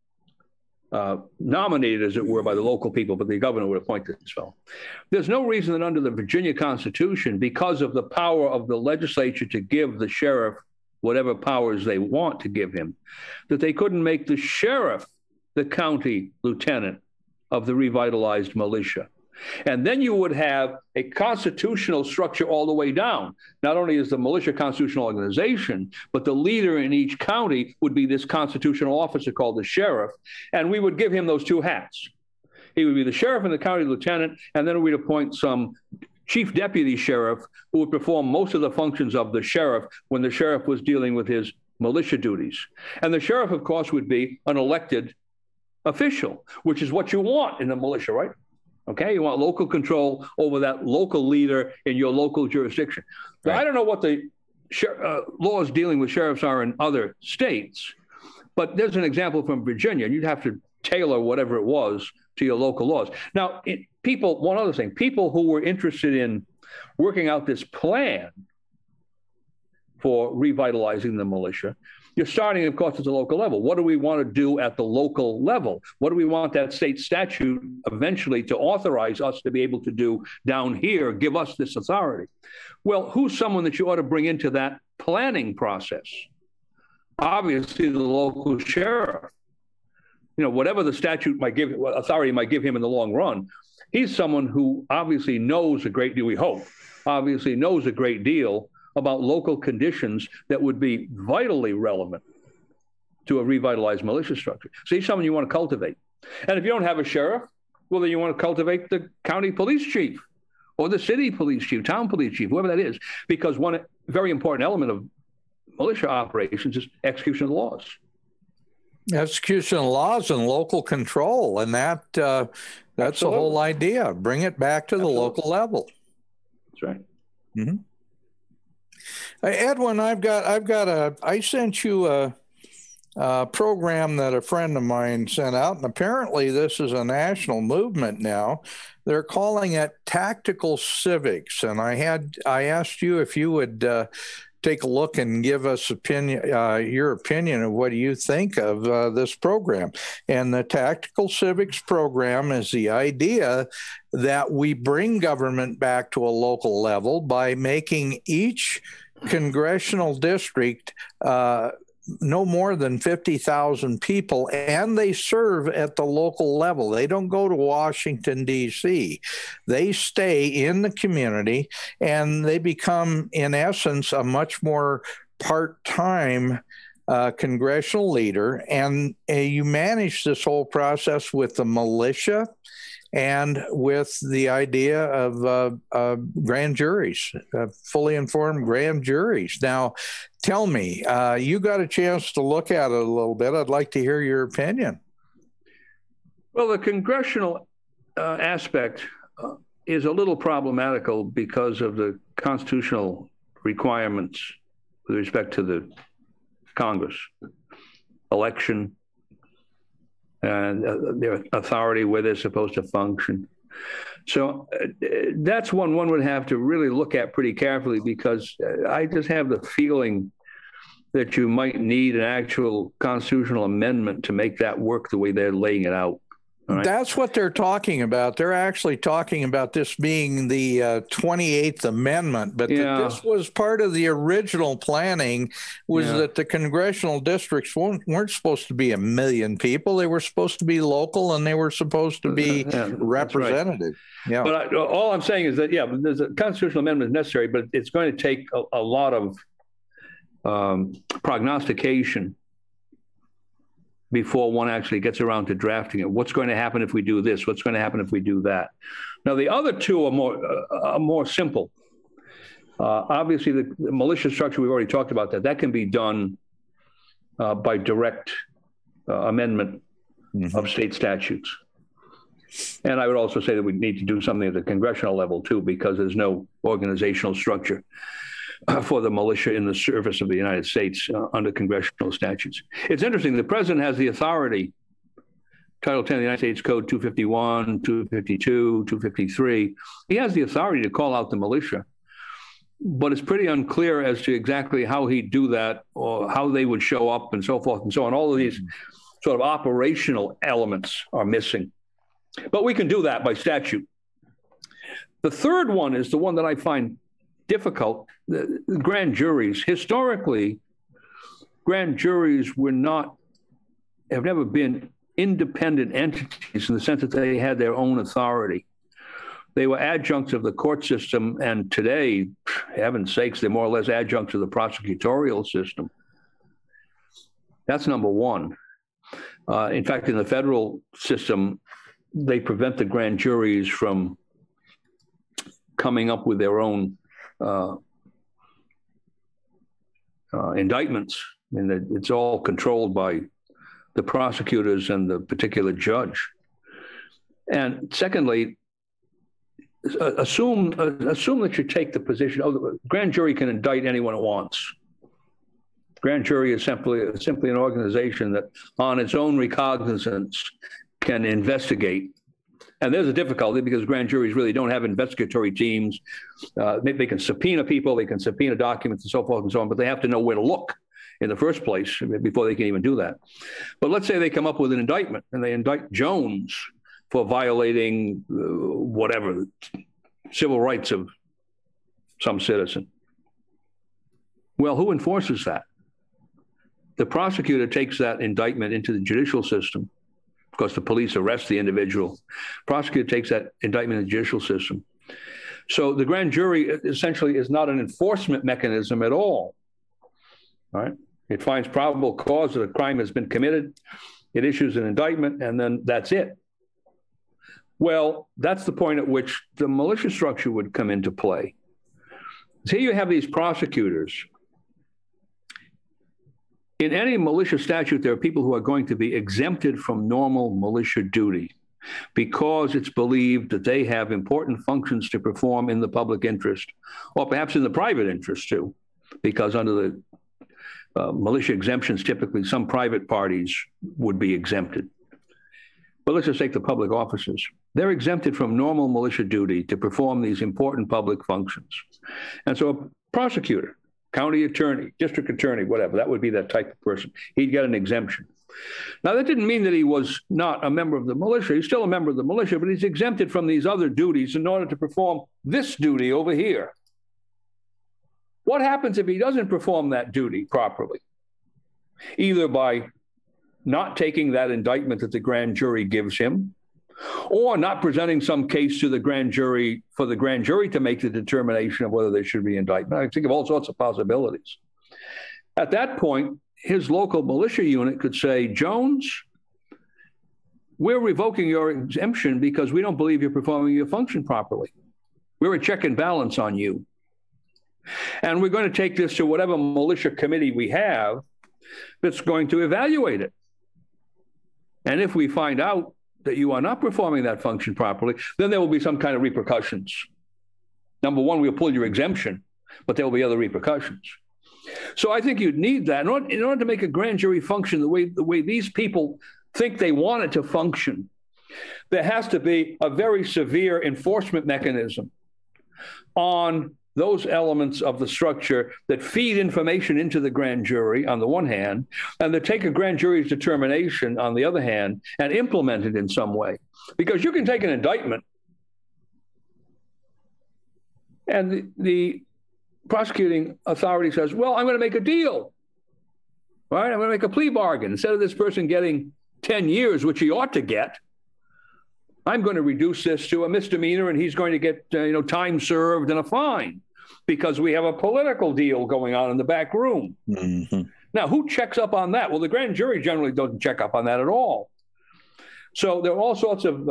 nominated, as it were, by the local people, but the governor would appoint this fellow. There's no reason that under the Virginia Constitution, because of the power of the legislature to give the sheriff whatever powers they want to give him, that they couldn't make the sheriff the county lieutenant of the revitalized militia. And then you would have a constitutional structure all the way down. Not only is the militia constitutional organization, but the leader in each county would be this constitutional officer called the sheriff. And we would give him those two hats. He would be the sheriff and the county lieutenant, and then we'd appoint some chief deputy sheriff who would perform most of the functions of the sheriff when the sheriff was dealing with his militia duties. And the sheriff, of course, would be an elected official, which is what you want in the militia, right? Okay, you want local control over that local leader in your local jurisdiction. Right. Now, I don't know what the laws dealing with sheriffs are in other states, but there's an example from Virginia, and you'd have to tailor whatever it was to your local laws. Now, one other thing, people who were interested in working out this plan for revitalizing the militia, you're starting, of course, at the local level. What do we want to do at the local level? What do we want that state statute eventually to authorize us to be able to do down here, give us this authority? Well, who's someone that you ought to bring into that planning process? Obviously, the local sheriff. You know, whatever the statute might give, authority might give him in the long run, he's someone who obviously knows a great deal, we hope, obviously knows a great deal about local conditions that would be vitally relevant to a revitalized militia structure. So he's someone you want to cultivate. And if you don't have a sheriff, well, then you want to cultivate the county police chief or the city police chief, town police chief, whoever that is, because one very important element of militia operations is execution of the laws. Execution of laws and local control, and that's Absolutely. The whole idea. Bring it back to Absolutely. The local level. That's right. Mm-hmm. Edwin, I sent you a program that a friend of mine sent out, and apparently this is a national movement now. They're calling it Tactical Civics, and I asked you if you would take a look and give us your opinion of what do you think of this program. And the Tactical Civics program is the idea that we bring government back to a local level by making each congressional district no more than 50,000 people, and they serve at the local level. They don't go to Washington, D.C. They stay in the community, and they become, in essence, a much more part-time congressional leader. And you manage this whole process with the militia and with the idea of grand juries, fully informed grand juries. Now, tell me, you got a chance to look at it a little bit. I'd like to hear your opinion. Well, the congressional aspect is a little problematical because of the constitutional requirements with respect to the Congress, election, and their authority, where they're supposed to function. So that's one would have to really look at pretty carefully, because I just have the feeling that you might need an actual constitutional amendment to make that work the way they're laying it out. Right. That's what they're talking about. They're actually talking about this being the 28th Amendment, but this was part of the original planning, was that the congressional districts weren't supposed to be 1 million people. They were supposed to be local, and they were supposed to be representative. Right. Yeah. But all I'm saying is that, there's a constitutional amendment necessary, but it's going to take a lot of prognostication before one actually gets around to drafting it. What's going to happen if we do this? What's going to happen if we do that? Now, the other two are more simple. Obviously, the militia structure, we've already talked about that. That can be done by direct amendment of state statutes. And I would also say that we need to do something at the congressional level, too, because there's no organizational structure for the militia in the service of the United States under congressional statutes. It's interesting. The president has the authority, Title 10 of the United States Code 251, 252, 253. He has the authority to call out the militia, but it's pretty unclear as to exactly how he'd do that, or how they would show up, and so forth and so on. All of these sort of operational elements are missing. But we can do that by statute. The third one is the one that I find difficult. The grand juries. Historically, grand juries have never been independent entities in the sense that they had their own authority. They were adjuncts of the court system, and today, heaven's sakes, they're more or less adjuncts of the prosecutorial system. That's number one. In fact, in the federal system, they prevent the grand juries from coming up with their own indictments. I mean, it's all controlled by the prosecutors and the particular judge. And secondly, assume that you take the position, the grand jury can indict anyone it wants. Grand jury is simply an organization that, on its own recognizance, can investigate. And there's a difficulty, because grand juries really don't have investigatory teams. They can subpoena people, they can subpoena documents, and so forth and so on, but they have to know where to look in the first place before they can even do that. But let's say they come up with an indictment, and they indict Jones for violating whatever, civil rights of some citizen. Well, who enforces that? The prosecutor takes that indictment into the judicial system. Of course, the police arrest the individual. Prosecutor takes that indictment in the judicial system. So the grand jury essentially is not an enforcement mechanism at all. All right? It finds probable cause that a crime has been committed. It issues an indictment, and then that's it. Well, that's the point at which the militia structure would come into play. So here you have these prosecutors. In any militia statute, there are people who are going to be exempted from normal militia duty because it's believed that they have important functions to perform in the public interest, or perhaps in the private interest too, because under the militia exemptions, typically some private parties would be exempted. But let's just take the public officers. They're exempted from normal militia duty to perform these important public functions. And so a prosecutor, county attorney, district attorney, whatever, that would be that type of person. He'd get an exemption. Now, that didn't mean that he was not a member of the militia. He's still a member of the militia, but he's exempted from these other duties in order to perform this duty over here. What happens if he doesn't perform that duty properly? Either by not taking that indictment that the grand jury gives him, or not presenting some case to the grand jury for the grand jury to make the determination of whether there should be indictment. I think of all sorts of possibilities. At that point, his local militia unit could say, Jones, we're revoking your exemption because we don't believe you're performing your function properly. We're a check and balance on you. And we're going to take this to whatever militia committee we have that's going to evaluate it. And if we find out that you are not performing that function properly, then there will be some kind of repercussions. Number one, we'll pull your exemption, but there will be other repercussions. So I think you'd need that in order to make a grand jury function the way these people think they want it to function, there has to be a very severe enforcement mechanism on those elements of the structure that feed information into the grand jury on the one hand, and that take a grand jury's determination on the other hand and implement it in some way. Because you can take an indictment and the prosecuting authority says, well, I'm going to make a deal, right? I'm going to make a plea bargain. Instead of this person getting 10 years, which he ought to get, I'm going to reduce this to a misdemeanor, and he's going to get time served and a fine because we have a political deal going on in the back room. Mm-hmm. Now, who checks up on that? Well, the grand jury generally doesn't check up on that at all. So there are all sorts of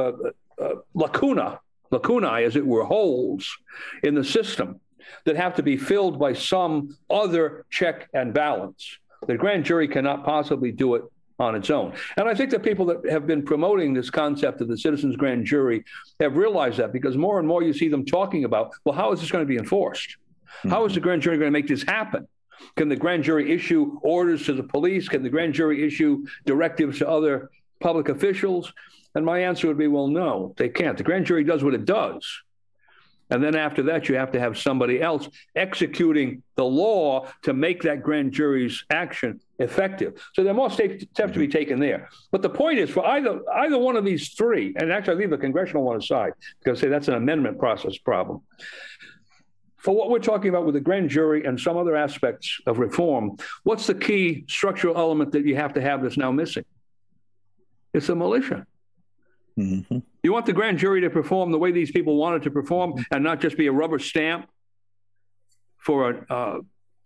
lacunae, as it were, holes in the system that have to be filled by some other check and balance. The grand jury cannot possibly do it on its own. And I think the people that have been promoting this concept of the citizens grand jury have realized that, because more and more you see them talking about, well, how is this going to be enforced? Mm-hmm. How is the grand jury going to make this happen? Can the grand jury issue orders to the police? Can the grand jury issue directives to other public officials? And my answer would be, well, no, they can't. The grand jury does what it does. And then after that, you have to have somebody else executing the law to make that grand jury's action effective. So there are more steps to be taken there. But the point is, for either one of these three, and actually I leave the congressional one aside because I say that's an amendment process problem. For what we're talking about with the grand jury and some other aspects of reform, what's the key structural element that you have to have that's now missing? It's the militia. Mm-hmm. You want the grand jury to perform the way these people want it to perform and not just be a rubber stamp for a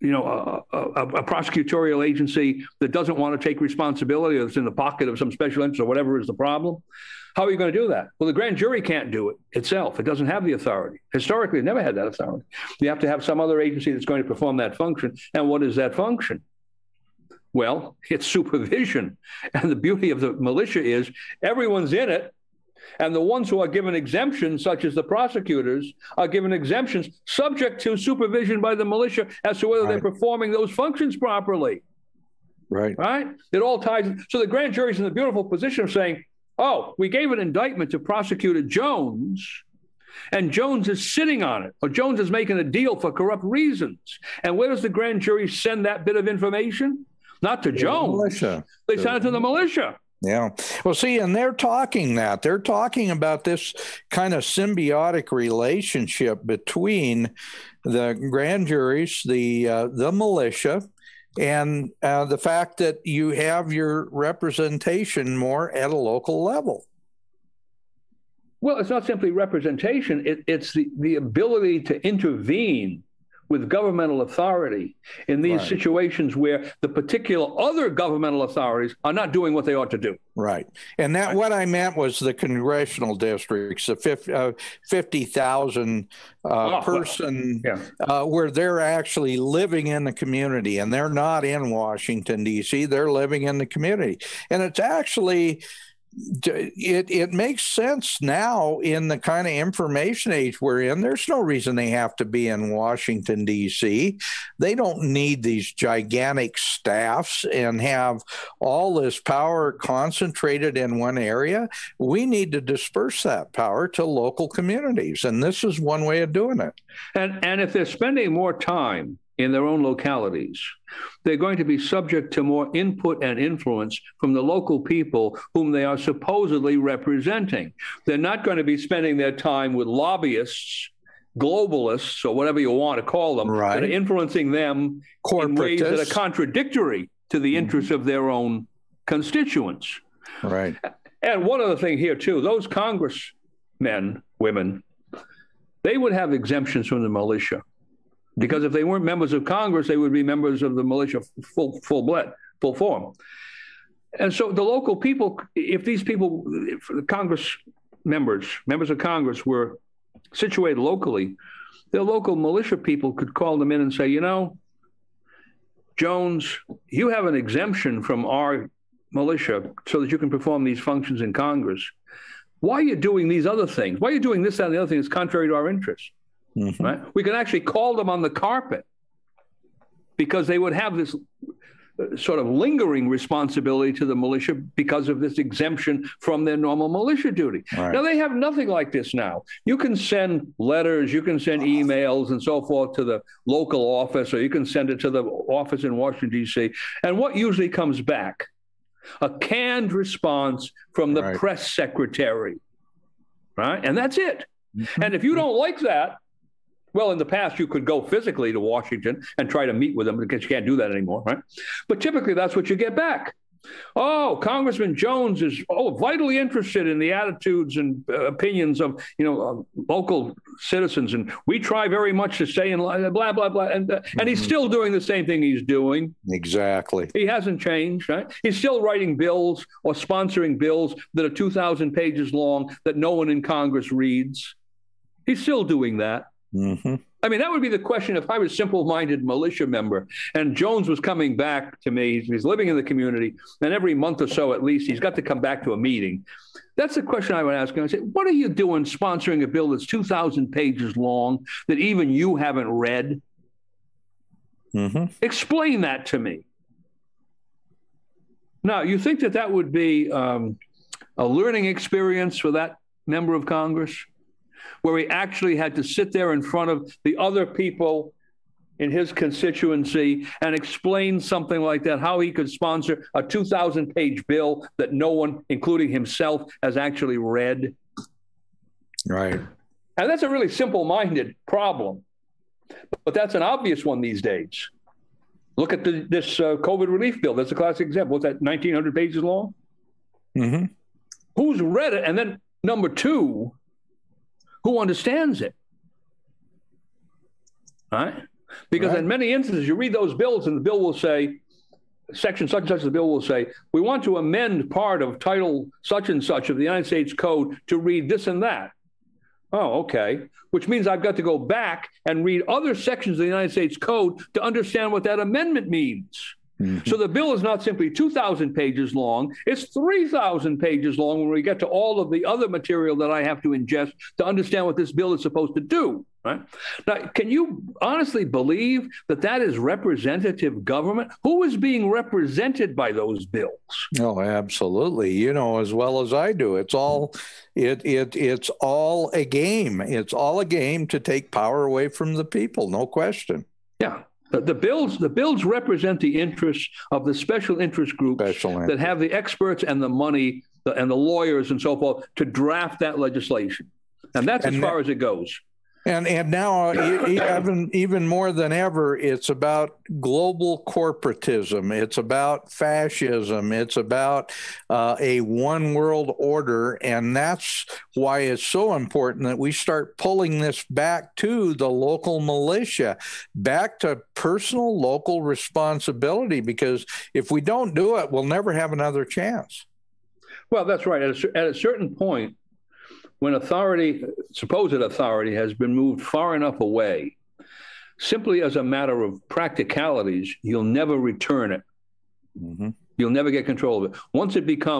prosecutorial agency that doesn't want to take responsibility, or that's in the pocket of some special interest or whatever is the problem. How are you going to do that? Well, the grand jury can't do it itself. It doesn't have the authority. Historically, it never had that authority. You have to have some other agency that's going to perform that function. And what is that function? Well, it's supervision. And the beauty of the militia is everyone's in it. And the ones who are given exemptions, such as the prosecutors, are given exemptions subject to supervision by the militia as to whether they're performing those functions properly. Right. It all ties. So the grand jury's in the beautiful position of saying, oh, we gave an indictment to Prosecutor Jones, and Jones is sitting on it, or Jones is making a deal for corrupt reasons. And where does the grand jury send that bit of information? Not to Jones. Militia. They send it to the militia. Yeah. Well, see, and they're talking about this kind of symbiotic relationship between the grand juries, the militia, and the fact that you have your representation more at a local level. Well, it's not simply representation. It's the ability to intervene with governmental authority in these situations where the particular other governmental authorities are not doing what they ought to do. Right. And that what I meant was the congressional districts, the 50,000 person where they're actually living in the community, and they're not in Washington, D.C. They're living in the community. And it's actually... It makes sense now in the kind of information age we're in. There's no reason they have to be in Washington, D.C. They don't need these gigantic staffs and have all this power concentrated in one area. We need to disperse that power to local communities, and this is one way of doing it. And if they're spending more time in their own localities, they're going to be subject to more input and influence from the local people whom they are supposedly representing. They're not going to be spending their time with lobbyists, globalists, or whatever you want to call them, that are influencing them in ways that are contradictory to the interests of their own constituents. Right. And one other thing here, too, those congressmen, women, they would have exemptions from the militia. Because if they weren't members of Congress, they would be members of the militia full form. And so the local people, if these people, if the Congress members of Congress were situated locally, their local militia people could call them in and say, Jones, you have an exemption from our militia so that you can perform these functions in Congress. Why are you doing these other things? Why are you doing this, that, and the other thing that's contrary to our interests? Mm-hmm. Right? We can actually call them on the carpet because they would have this sort of lingering responsibility to the militia because of this exemption from their normal militia duty. Right. Now, they have nothing like this now. You can send letters, you can send emails and so forth to the local office, or you can send it to the office in Washington, D.C., and what usually comes back? A canned response from the press secretary, right? And that's it. Mm-hmm. And if you don't like that, well, in the past, you could go physically to Washington and try to meet with them because you can't do that anymore, right? But typically, that's what you get back. Oh, Congressman Jones is vitally interested in the attitudes and opinions of local citizens, and we try very much to stay in line, blah blah blah, and he's still doing the same thing he's doing. Exactly. He hasn't changed, right? He's still writing bills or sponsoring bills that are 2,000 pages long that no one in Congress reads. He's still doing that. Mm-hmm. I mean, that would be the question if I was a simple-minded militia member and Jones was coming back to me. He's living in the community, and every month or so at least he's got to come back to a meeting. That's the question I would ask him. I say, what are you doing sponsoring a bill that's 2,000 pages long that even you haven't read? Mm-hmm. Explain that to me. Now, you think that would be a learning experience for that member of Congress, where he actually had to sit there in front of the other people in his constituency and explain something like that, how he could sponsor a 2,000-page bill that no one, including himself, has actually read? Right. And that's a really simple-minded problem, but that's an obvious one these days. Look at this COVID relief bill. That's a classic example. What's that, 1,900 pages long? Mm-hmm. Who's read it? And then number two, who understands it? Right? Because in many instances, you read those bills and the bill will say, section such and such of the bill will say, we want to amend part of title such and such of the United States Code to read this and that. Oh, okay. Which means I've got to go back and read other sections of the United States Code to understand what that amendment means. Mm-hmm. So the bill is not simply 2,000 pages long. It's 3,000 pages long when we get to all of the other material that I have to ingest to understand what this bill is supposed to do. Right? Now, can you honestly believe that is representative government? Who is being represented by those bills? Oh, absolutely. You know as well as I do. It's all it's all a game. It's all a game to take power away from the people. No question. Yeah. The bills represent the interests of the special interest groups that have the experts and the money and the lawyers and so forth to draft that legislation. And that's as far as it goes. And now, even more than ever, it's about global corporatism. It's about fascism. It's about a one world order. And that's why it's so important that we start pulling this back to the local militia, back to personal local responsibility, because if we don't do it, we'll never have another chance. Well, that's right. At a certain point, when supposed authority has been moved far enough away, simply as a matter of practicalities, you'll never return it. Mm-hmm. You'll never get control of it. Once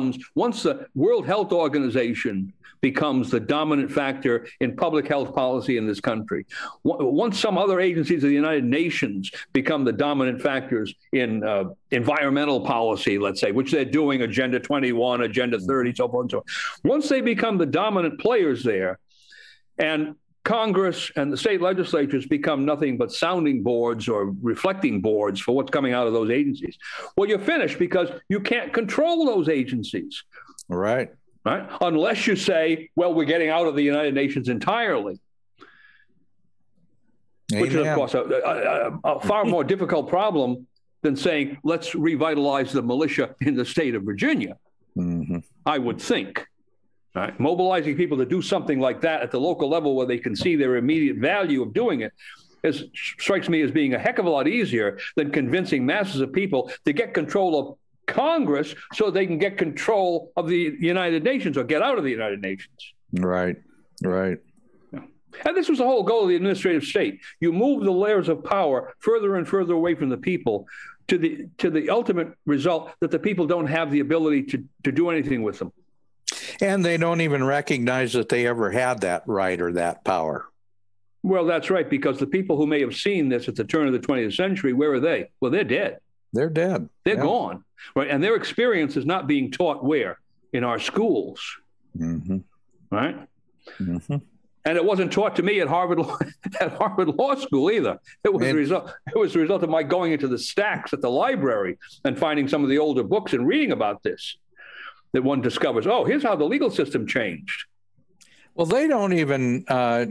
the World Health Organization becomes the dominant factor in public health policy in this country, once some other agencies of the United Nations become the dominant factors in environmental policy, let's say, which they're doing, Agenda 21, Agenda 30, so forth and so on. Once they become the dominant players there, and Congress and the state legislatures become nothing but sounding boards or reflecting boards for what's coming out of those agencies, well, you're finished because you can't control those agencies. Right. Unless you say, well, we're getting out of the United Nations entirely. Amen. Which is, of course, a far more difficult problem than saying, let's revitalize the militia in the state of Virginia, mm-hmm. I would think. Right? Mobilizing people to do something like that at the local level where they can see their immediate value of doing it strikes me as being a heck of a lot easier than convincing masses of people to get control of Congress so they can get control of the United Nations or get out of the United Nations. Right. Yeah. And this was the whole goal of the administrative state. You move the layers of power further and further away from the people to the ultimate result that the people don't have the ability to do anything with them. And they don't even recognize that they ever had that right or that power. Well, that's right, because the people who may have seen this at the turn of the 20th century, where are they? Well, they're dead. They're dead. They're gone, right? And their experience is not being taught where? In our schools, right? Mm-hmm. And it wasn't taught to me at Harvard Law School either. It was a result of my going into the stacks at the library and finding some of the older books and reading about this, that one discovers, oh, here's how the legal system changed. Well, they don't even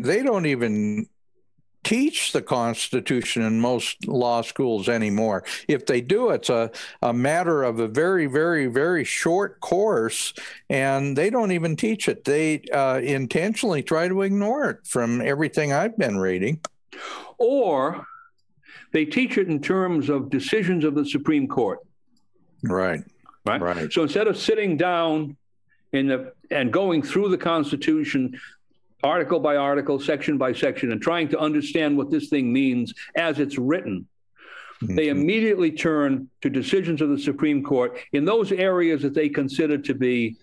teach the Constitution in most law schools anymore. If they do, it's a matter of a very, very, very short course, and they don't even teach it. They intentionally try to ignore it from everything I've been reading. Or they teach it in terms of decisions of the Supreme Court. Right. So instead of sitting down and going through the Constitution article by article, section by section, and trying to understand what this thing means as it's written, they immediately turn to decisions of the Supreme Court in those areas that they consider to be,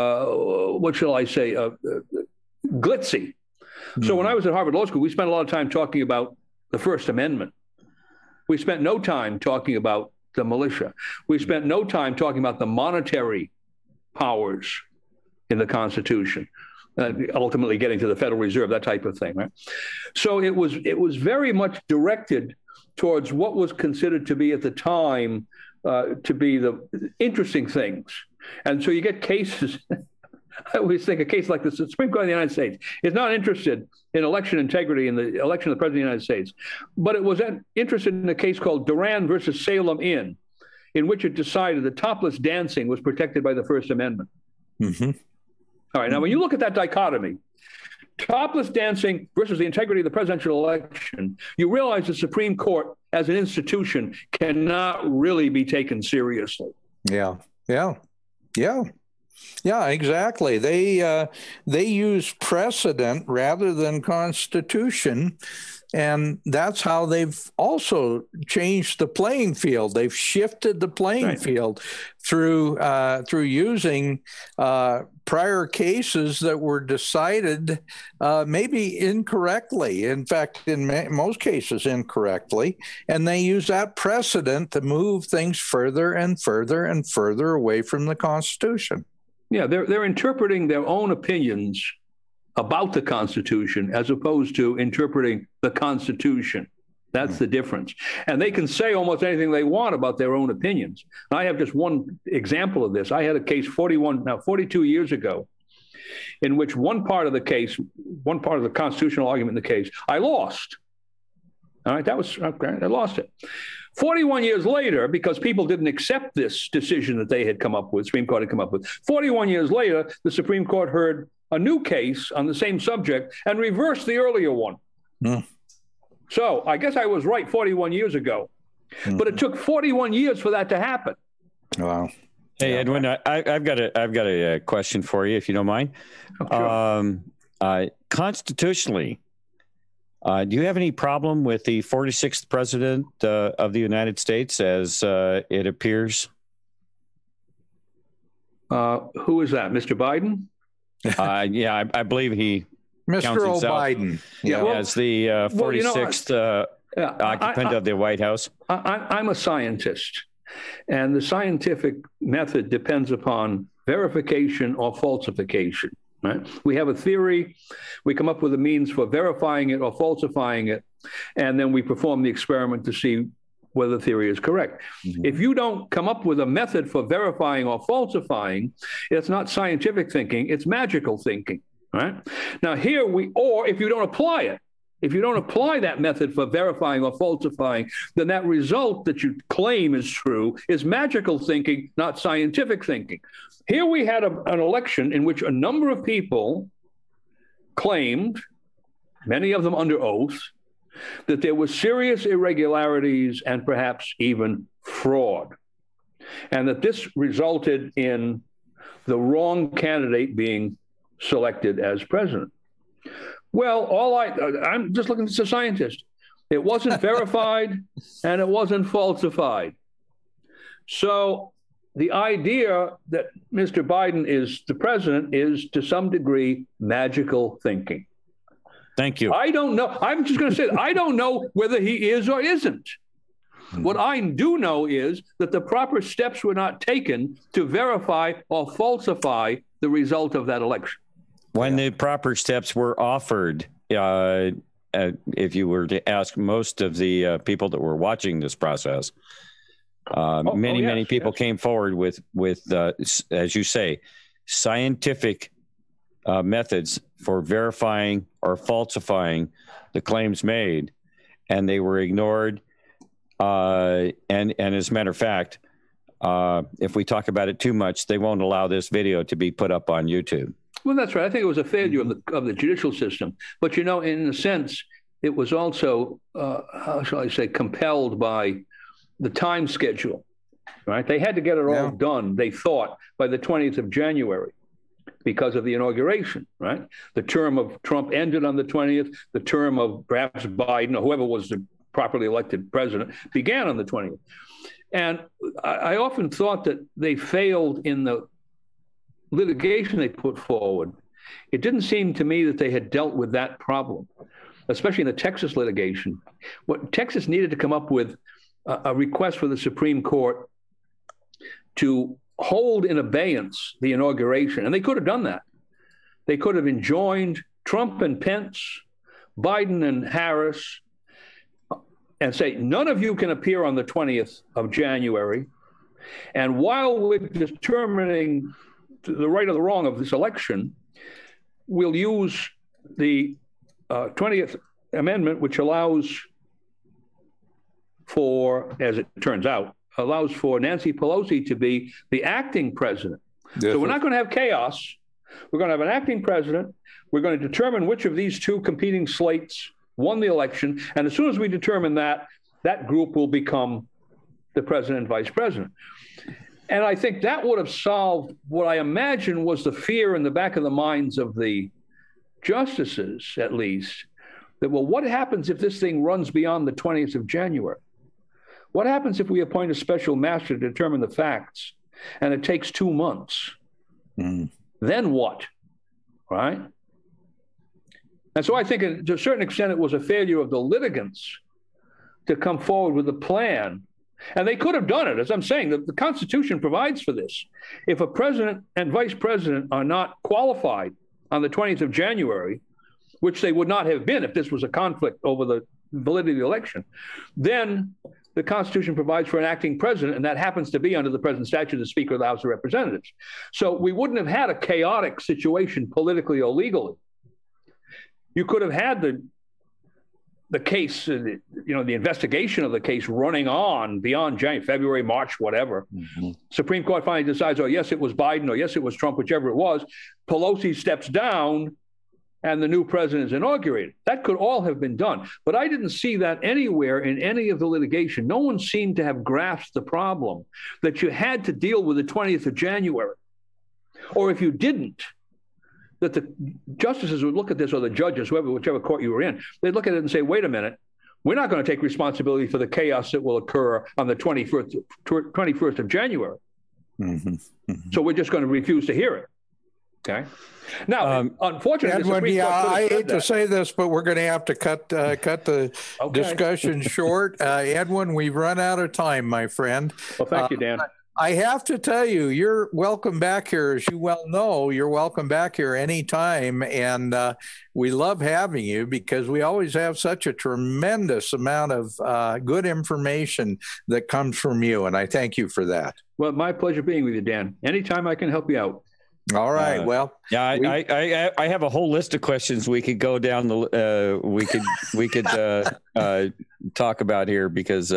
glitzy. So when I was at Harvard Law School, we spent a lot of time talking about the First Amendment. We spent no time talking about the militia. We spent no time talking about the monetary powers in the Constitution. Ultimately getting to the Federal Reserve, that type of thing, right? So it was very much directed towards what was considered to be at the time to be the interesting things. And so you get cases, I always think a case like the Supreme Court of the United States is not interested in election integrity in the election of the President of the United States, but it was interested in a case called Duran versus Salem Inn, in which it decided that topless dancing was protected by the First Amendment. Mm-hmm. All right, now when you look at that dichotomy, topless dancing versus the integrity of the presidential election, you realize the Supreme Court as an institution cannot really be taken seriously. Yeah, exactly. They use precedent rather than Constitution. And that's how they've also changed the playing field. They've shifted the playing field through using prior cases that were decided maybe incorrectly. In fact, in most cases, incorrectly. And they use that precedent to move things further and further and further away from the Constitution. Yeah, they're interpreting their own opinions about the Constitution as opposed to interpreting the Constitution. That's the difference. And they can say almost anything they want about their own opinions. And I have just one example of this. I had a case 42 years ago, in which one part of the constitutional argument in the case, I lost. All right, I lost it. 41 years later, because people didn't accept this decision that they had come up with, Supreme Court had come up with, 41 years later, the Supreme Court heard a new case on the same subject and reversed the earlier one. So I guess I was right 41 years ago, but it took 41 years for that to happen. Wow. Hey, Edwin, I've got a question for you, if you don't mind. Constitutionally, do you have any problem with the 46th president of the United States as it appears? Who is that, Mr. Biden? Yeah, I believe he Mr. Biden. Yeah, as the 46th occupant of the White House. I'm a scientist, and the scientific method depends upon verification or falsification. Right? We have a theory, we come up with a means for verifying it or falsifying it, and then we perform the experiment to see whether the theory is correct. Mm-hmm. If you don't come up with a method for verifying or falsifying, it's not scientific thinking, it's magical thinking. Right? Now or if you don't apply it, if you don't apply that method for verifying or falsifying, then that result that you claim is true is magical thinking, not scientific thinking. Here we had an election in which a number of people claimed, many of them under oath, that there were serious irregularities and perhaps even fraud, and that this resulted in the wrong candidate being selected as president. Well, I'm just looking as a scientist. It wasn't verified and it wasn't falsified. So the idea that Mr. Biden is the president is to some degree magical thinking. Thank you. I don't know. I'm just going to say that. I don't know whether he is or isn't. What I do know is that the proper steps were not taken to verify or falsify the result of that election. When the proper steps were offered, if you were to ask most of the people that were watching this process, many people came forward with as you say, scientific methods for verifying or falsifying the claims made, and they were ignored. And as a matter of fact, if we talk about it too much, they won't allow this video to be put up on YouTube. Well, that's right. I think it was a failure of the judicial system. But, in a sense, it was also, how shall I say, compelled by the time schedule, right? They had to get it all done, they thought, by the 20th of January because of the inauguration, right? The term of Trump ended on the 20th. The term of perhaps Biden or whoever was the properly elected president began on the 20th. And I often thought that they failed in the litigation they put forward. It didn't seem to me that they had dealt with that problem, especially in the Texas litigation. What Texas needed to come up with a request for the Supreme Court to hold in abeyance the inauguration. And they could have done that. They could have enjoined Trump and Pence, Biden and Harris, and say, none of you can appear on the 20th of January. And while we're determining the right or the wrong of this election, we'll use the 20th Amendment, which allows for, as it turns out, allows for Nancy Pelosi to be the acting president. Yes, so we're not going to have chaos. We're going to have an acting president. We're going to determine which of these two competing slates won the election. And as soon as we determine that, that group will become the president and vice president. And I think that would have solved what I imagine was the fear in the back of the minds of the justices, at least, that, well, what happens if this thing runs beyond the 20th of January? What happens if we appoint a special master to determine the facts and it takes 2 months? Then what? Right? And so I think to a certain extent, it was a failure of the litigants to come forward with a plan. And they could have done it. As I'm saying, the Constitution provides for this. If a president and vice president are not qualified on the 20th of January, which they would not have been if this was a conflict over the validity of the election, then the Constitution provides for an acting president, and that happens to be under the present statute, the Speaker of the House of Representatives. So we wouldn't have had a chaotic situation politically or legally. You could have had the case, the investigation of the case running on beyond January, February, March, whatever. Supreme Court finally decides, oh, yes, it was Biden, or yes, it was Trump, whichever it was. Pelosi steps down, and the new president is inaugurated. That could all have been done. But I didn't see that anywhere in any of the litigation. No one seemed to have grasped the problem that you had to deal with the 20th of January. Or if you didn't, that the justices would look at this, or the judges, whichever court you were in, they'd look at it and say, wait a minute, we're not going to take responsibility for the chaos that will occur on the 21st of January. So we're just going to refuse to hear it. Okay. Now, unfortunately, Edwin, I hate to say this, but we're going to have to cut the discussion short. Edwin, we've run out of time, my friend. Well, thank you, Dan. I have to tell you, you're welcome back here. As you well know, you're welcome back here anytime. And we love having you because we always have such a tremendous amount of good information that comes from you. And I thank you for that. Well, my pleasure being with you, Dan. Anytime I can help you out. All right. Well, yeah, I have a whole list of questions we could go down we could talk about here because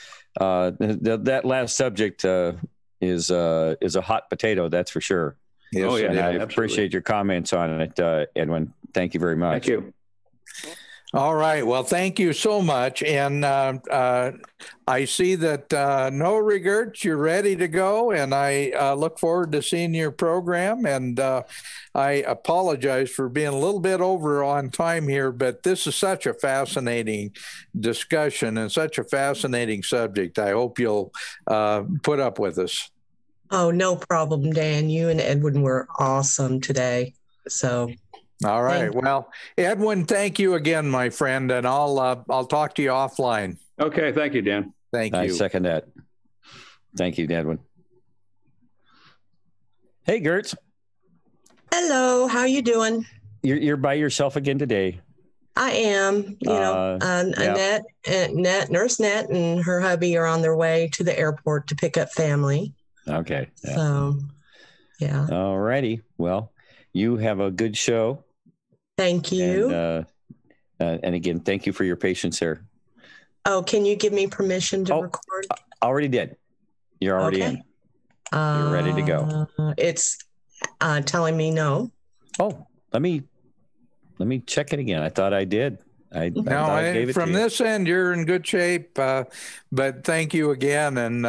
that last subject is a hot potato, that's for sure. Yes, oh, yeah, and I absolutely. appreciate your comments on it, Edwin. Thank you very much. Thank you. All right. Well, thank you so much. And I see that No Regrets, you're ready to go. And I look forward to seeing your program. And I apologize for being a little bit over on time here, but this is such a fascinating discussion and such a fascinating subject. I hope you'll put up with us. Oh, no problem, Dan. You and Edwin were awesome today. So... All right. Well, Edwin, thank you again, my friend, and I'll talk to you offline. Okay. Thank you, Dan. Thank I you. second that. Thank you, Edwin. Hey, Gertz. Hello, how you doing? You're by yourself again today. I am. Annette, Nurse Net, and her hubby are on their way to the airport to pick up family. Okay. Yeah. So, yeah. All righty. Well, you have a good show. Thank you. And again, thank you for your patience there. Oh, can you give me permission to record? Already did. You're already in. You're ready to go. It's telling me no. Oh, let me check it again. I thought I did. I gave it from to you. this end, you're in good shape. But thank you again, and